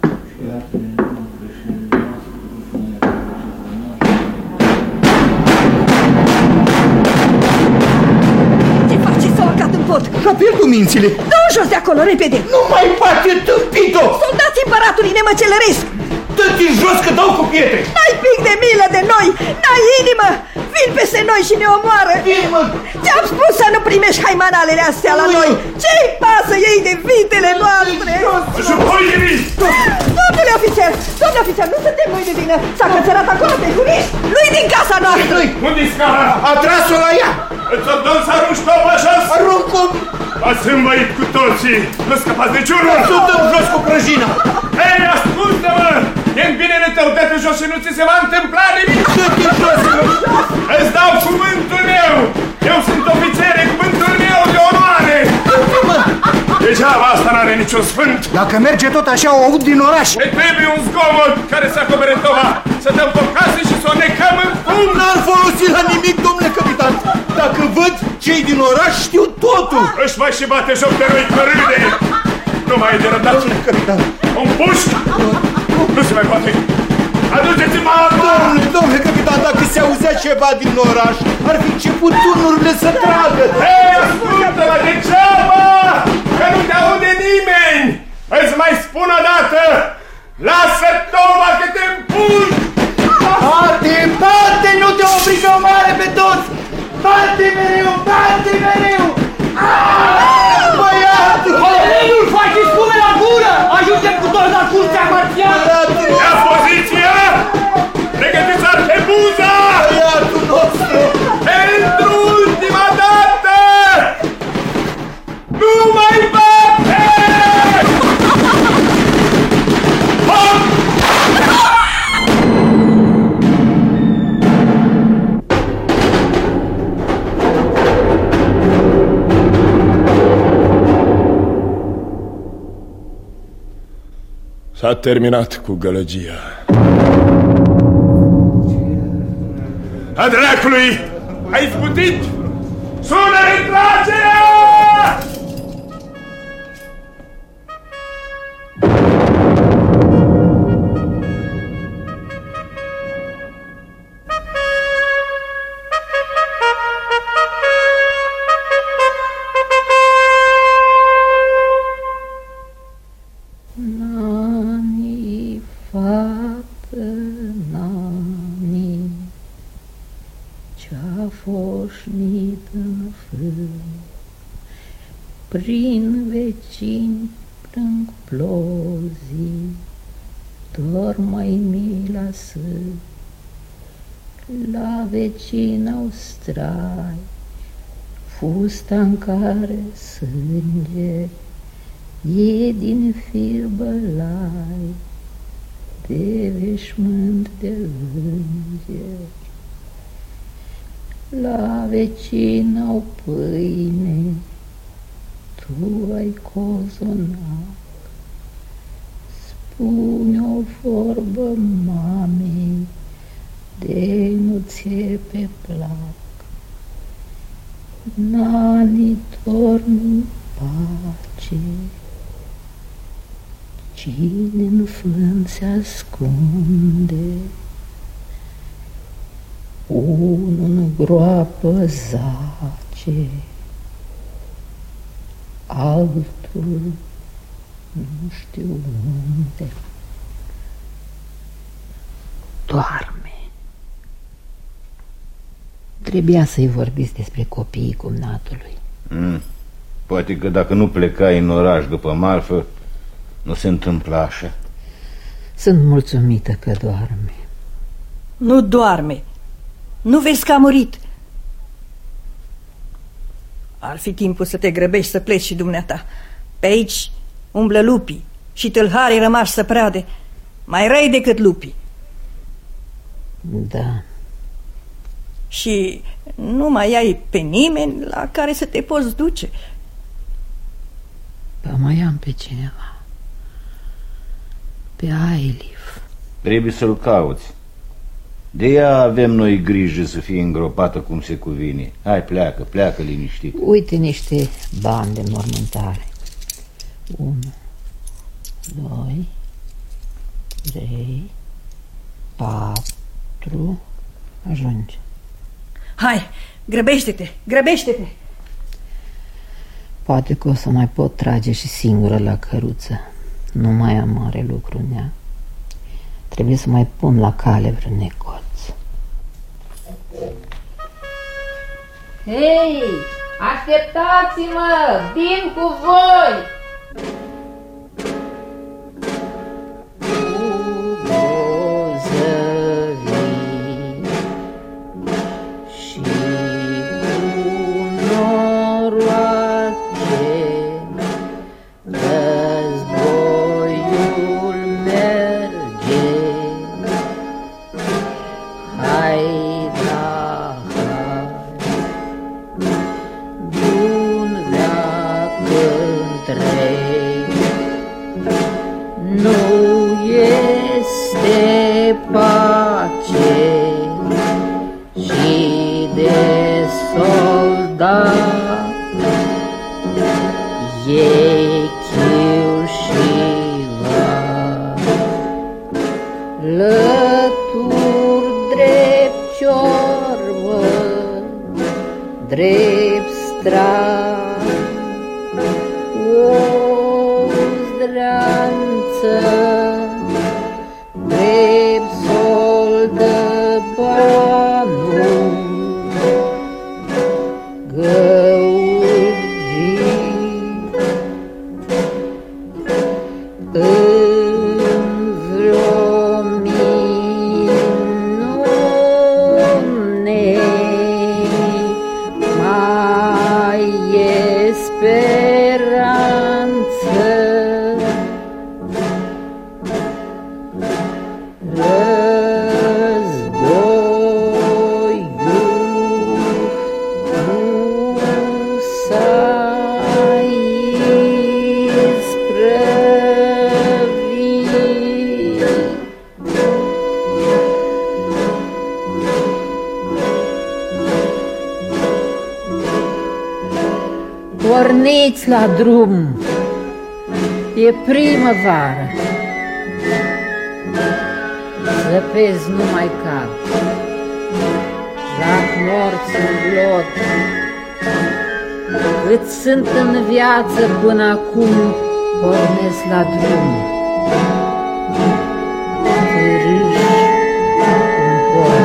Ce faci? S-au arcat în pod. Și-a pierdut mințile. Dă-o jos de acolo, repede. Nu mai face tâmpit-o. Soldații împăratului ne măcelăresc. Dă-te jos că dau cu pietre. N-ai pic de milă de noi, n-ai inimă. Vin peste noi și ne omoară. Inimă. Ți-am spus să nu primești haimanalele astea la noi. Ce-i pasă ei de vitele noastre? Și voi de vin! Domnule ofițer, domnule ofițer, nu suntem noi de vină. S-a cățărat acolo pe juriști. Nu-i din casa noastră. Unde-i scara? A tras-o la ea. Îți ordon să arunci topa jos? Arunc-o. V-ați învăit cu toții. Nu scăpați niciunul. Să dăm jos cu prăjina. Hei, ascultă-mă! E-n binele tău, dă-te jos și nu ți se va întâmpla nimic! Dă-te jos! Îți dau cuvântul meu! Eu sunt ofițer, e cuvântul meu de onoare! Dă-te-mă! Degeaba asta n-are niciun sfânt. Dacă merge tot așa, o aud din oraș. Ne trebuie un zgomot care să acopere tova, să dăm pe casă și să o necăm în fum. N-ar folosi la nimic, domnule capitan. Dacă văd, cei din oraș știu totul. Își mai și bate joc de noi că râde. Nu mai e de răbdat. Domnule capitan. Un puști? Nu se mai poate. Aduceți-mă apă! Domnule, domnule capitan, dacă se auzea ceva din oraș, ar fi început turnurile să tragă. Hei, ascultă-mă, degeaba! Că nu te aude nimeni! Îți mai spun o dată! Lasă tova că te împuși! Bate, bate, nu te obliga mare pe toți! Bate mereu, bate mereu! Băiatul! Nu-l faceți pume la gură! Ajungem cu toți la curtea marțială! Ia poziția! Pregătiți arhebuza! Băiatul nostru! Pentru ultima dată! Nu mai bate! Hop! S-a terminat cu gălăgia. A dracului! Ai sputit? Sună retragerea! Nani, fată, nani, ce-a foșnit în fân, prin vecini plâng plozii, dorm mai mila sân, la vecini au strai, fusta în care sânge e din fir bălai, de veșmânt de înger. La vecini au pâine, tu ai cozonac, spune o vorbă mamei, de nu ție pe plac. Nani, dormi pace, cine în fân se ascunde, unul în groapă zace, altul nu știu unde. Doarme. Trebuia să-i vorbiți despre copiii cumnatului. Mm. Poate că dacă nu plecai în oraș după marfă, nu se întâmplă așa. Sunt mulțumită că doarme. Nu doarme. Nu vezi că a murit. Ar fi timpul să te grăbești să pleci și dumneata. Pe aici umblă lupii și tâlharii rămași să prade, mai răi decât lupii. Da. Și nu mai ai pe nimeni la care să te poți duce. Ba, mai am pe cineva. Pe Ailif. Trebuie să-l cauți. De ea avem noi grijă să fie îngropată cum se cuvine. Hai, pleacă, pleacă liniștit. Uite niște bani de mormântare. Unu, doi, trei, patru, ajunge. Hai, grăbește-te, grăbește-te. Poate că o să mai pot trage și singură la căruță. Nu mai am mare lucru în ea. Trebuie să mai pun la cale vreun negoț. Hei, așteptați-mă! Vin cu voi! Tre este pace și de soldat, e chiu și lat. Lături drept ciorbă, drept strat, o zdranță, drept sol de banul, găurit în vreo minune, mai e speranță. Porniți la drum, e primăvară, zăpezi nu mai cad, zac morți în glod, cât sunt în viață până acum, pornesc la drum, târâși în port.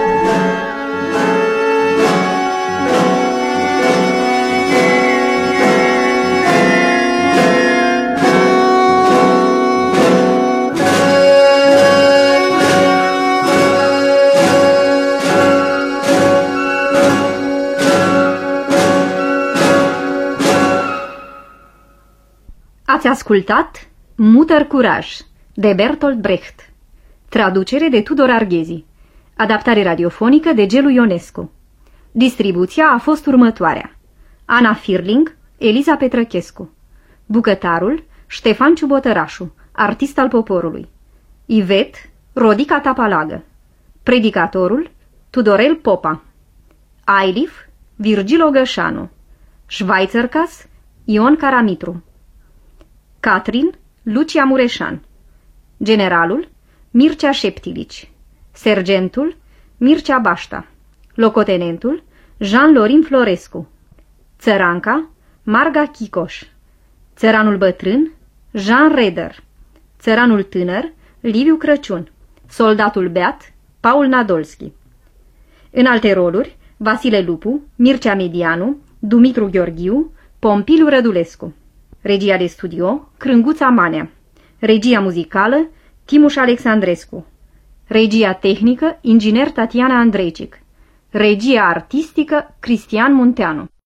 Ați ascultat Mutter Curaj, de Bertolt Brecht, traducere de Tudor Arghezi, adaptare radiofonică de Gelu Ionescu. Distribuția a fost următoarea: Ana Firling, Eliza Petrăchescu, bucătarul Ștefan Ciubotărașu, artist al poporului, Ivet Rodica Tapalagă, predicatorul Tudorel Popa, Ailif Virgil Ogășanu, Schweizerkas Ion Caramitru, Catrin Lucia Mureșan, generalul Mircea Șeptilici, sergentul Mircea Bașta, locotenentul Jean-Lorin Florescu, țăranca Marga Chicoș, țăranul bătrân Jean Reder, țăranul tânăr Liviu Crăciun, soldatul beat Paul Nadolski. În alte roluri, Vasile Lupu, Mircea Medianu, Dumitru Gheorghiu, Pompiliu Rădulescu. Regia de studio, Crânguța Manea. Regia muzicală, Timuș Alexandrescu. Regia tehnică, inginer Tatiana Andrejcic. Regia artistică, Cristian Munteanu.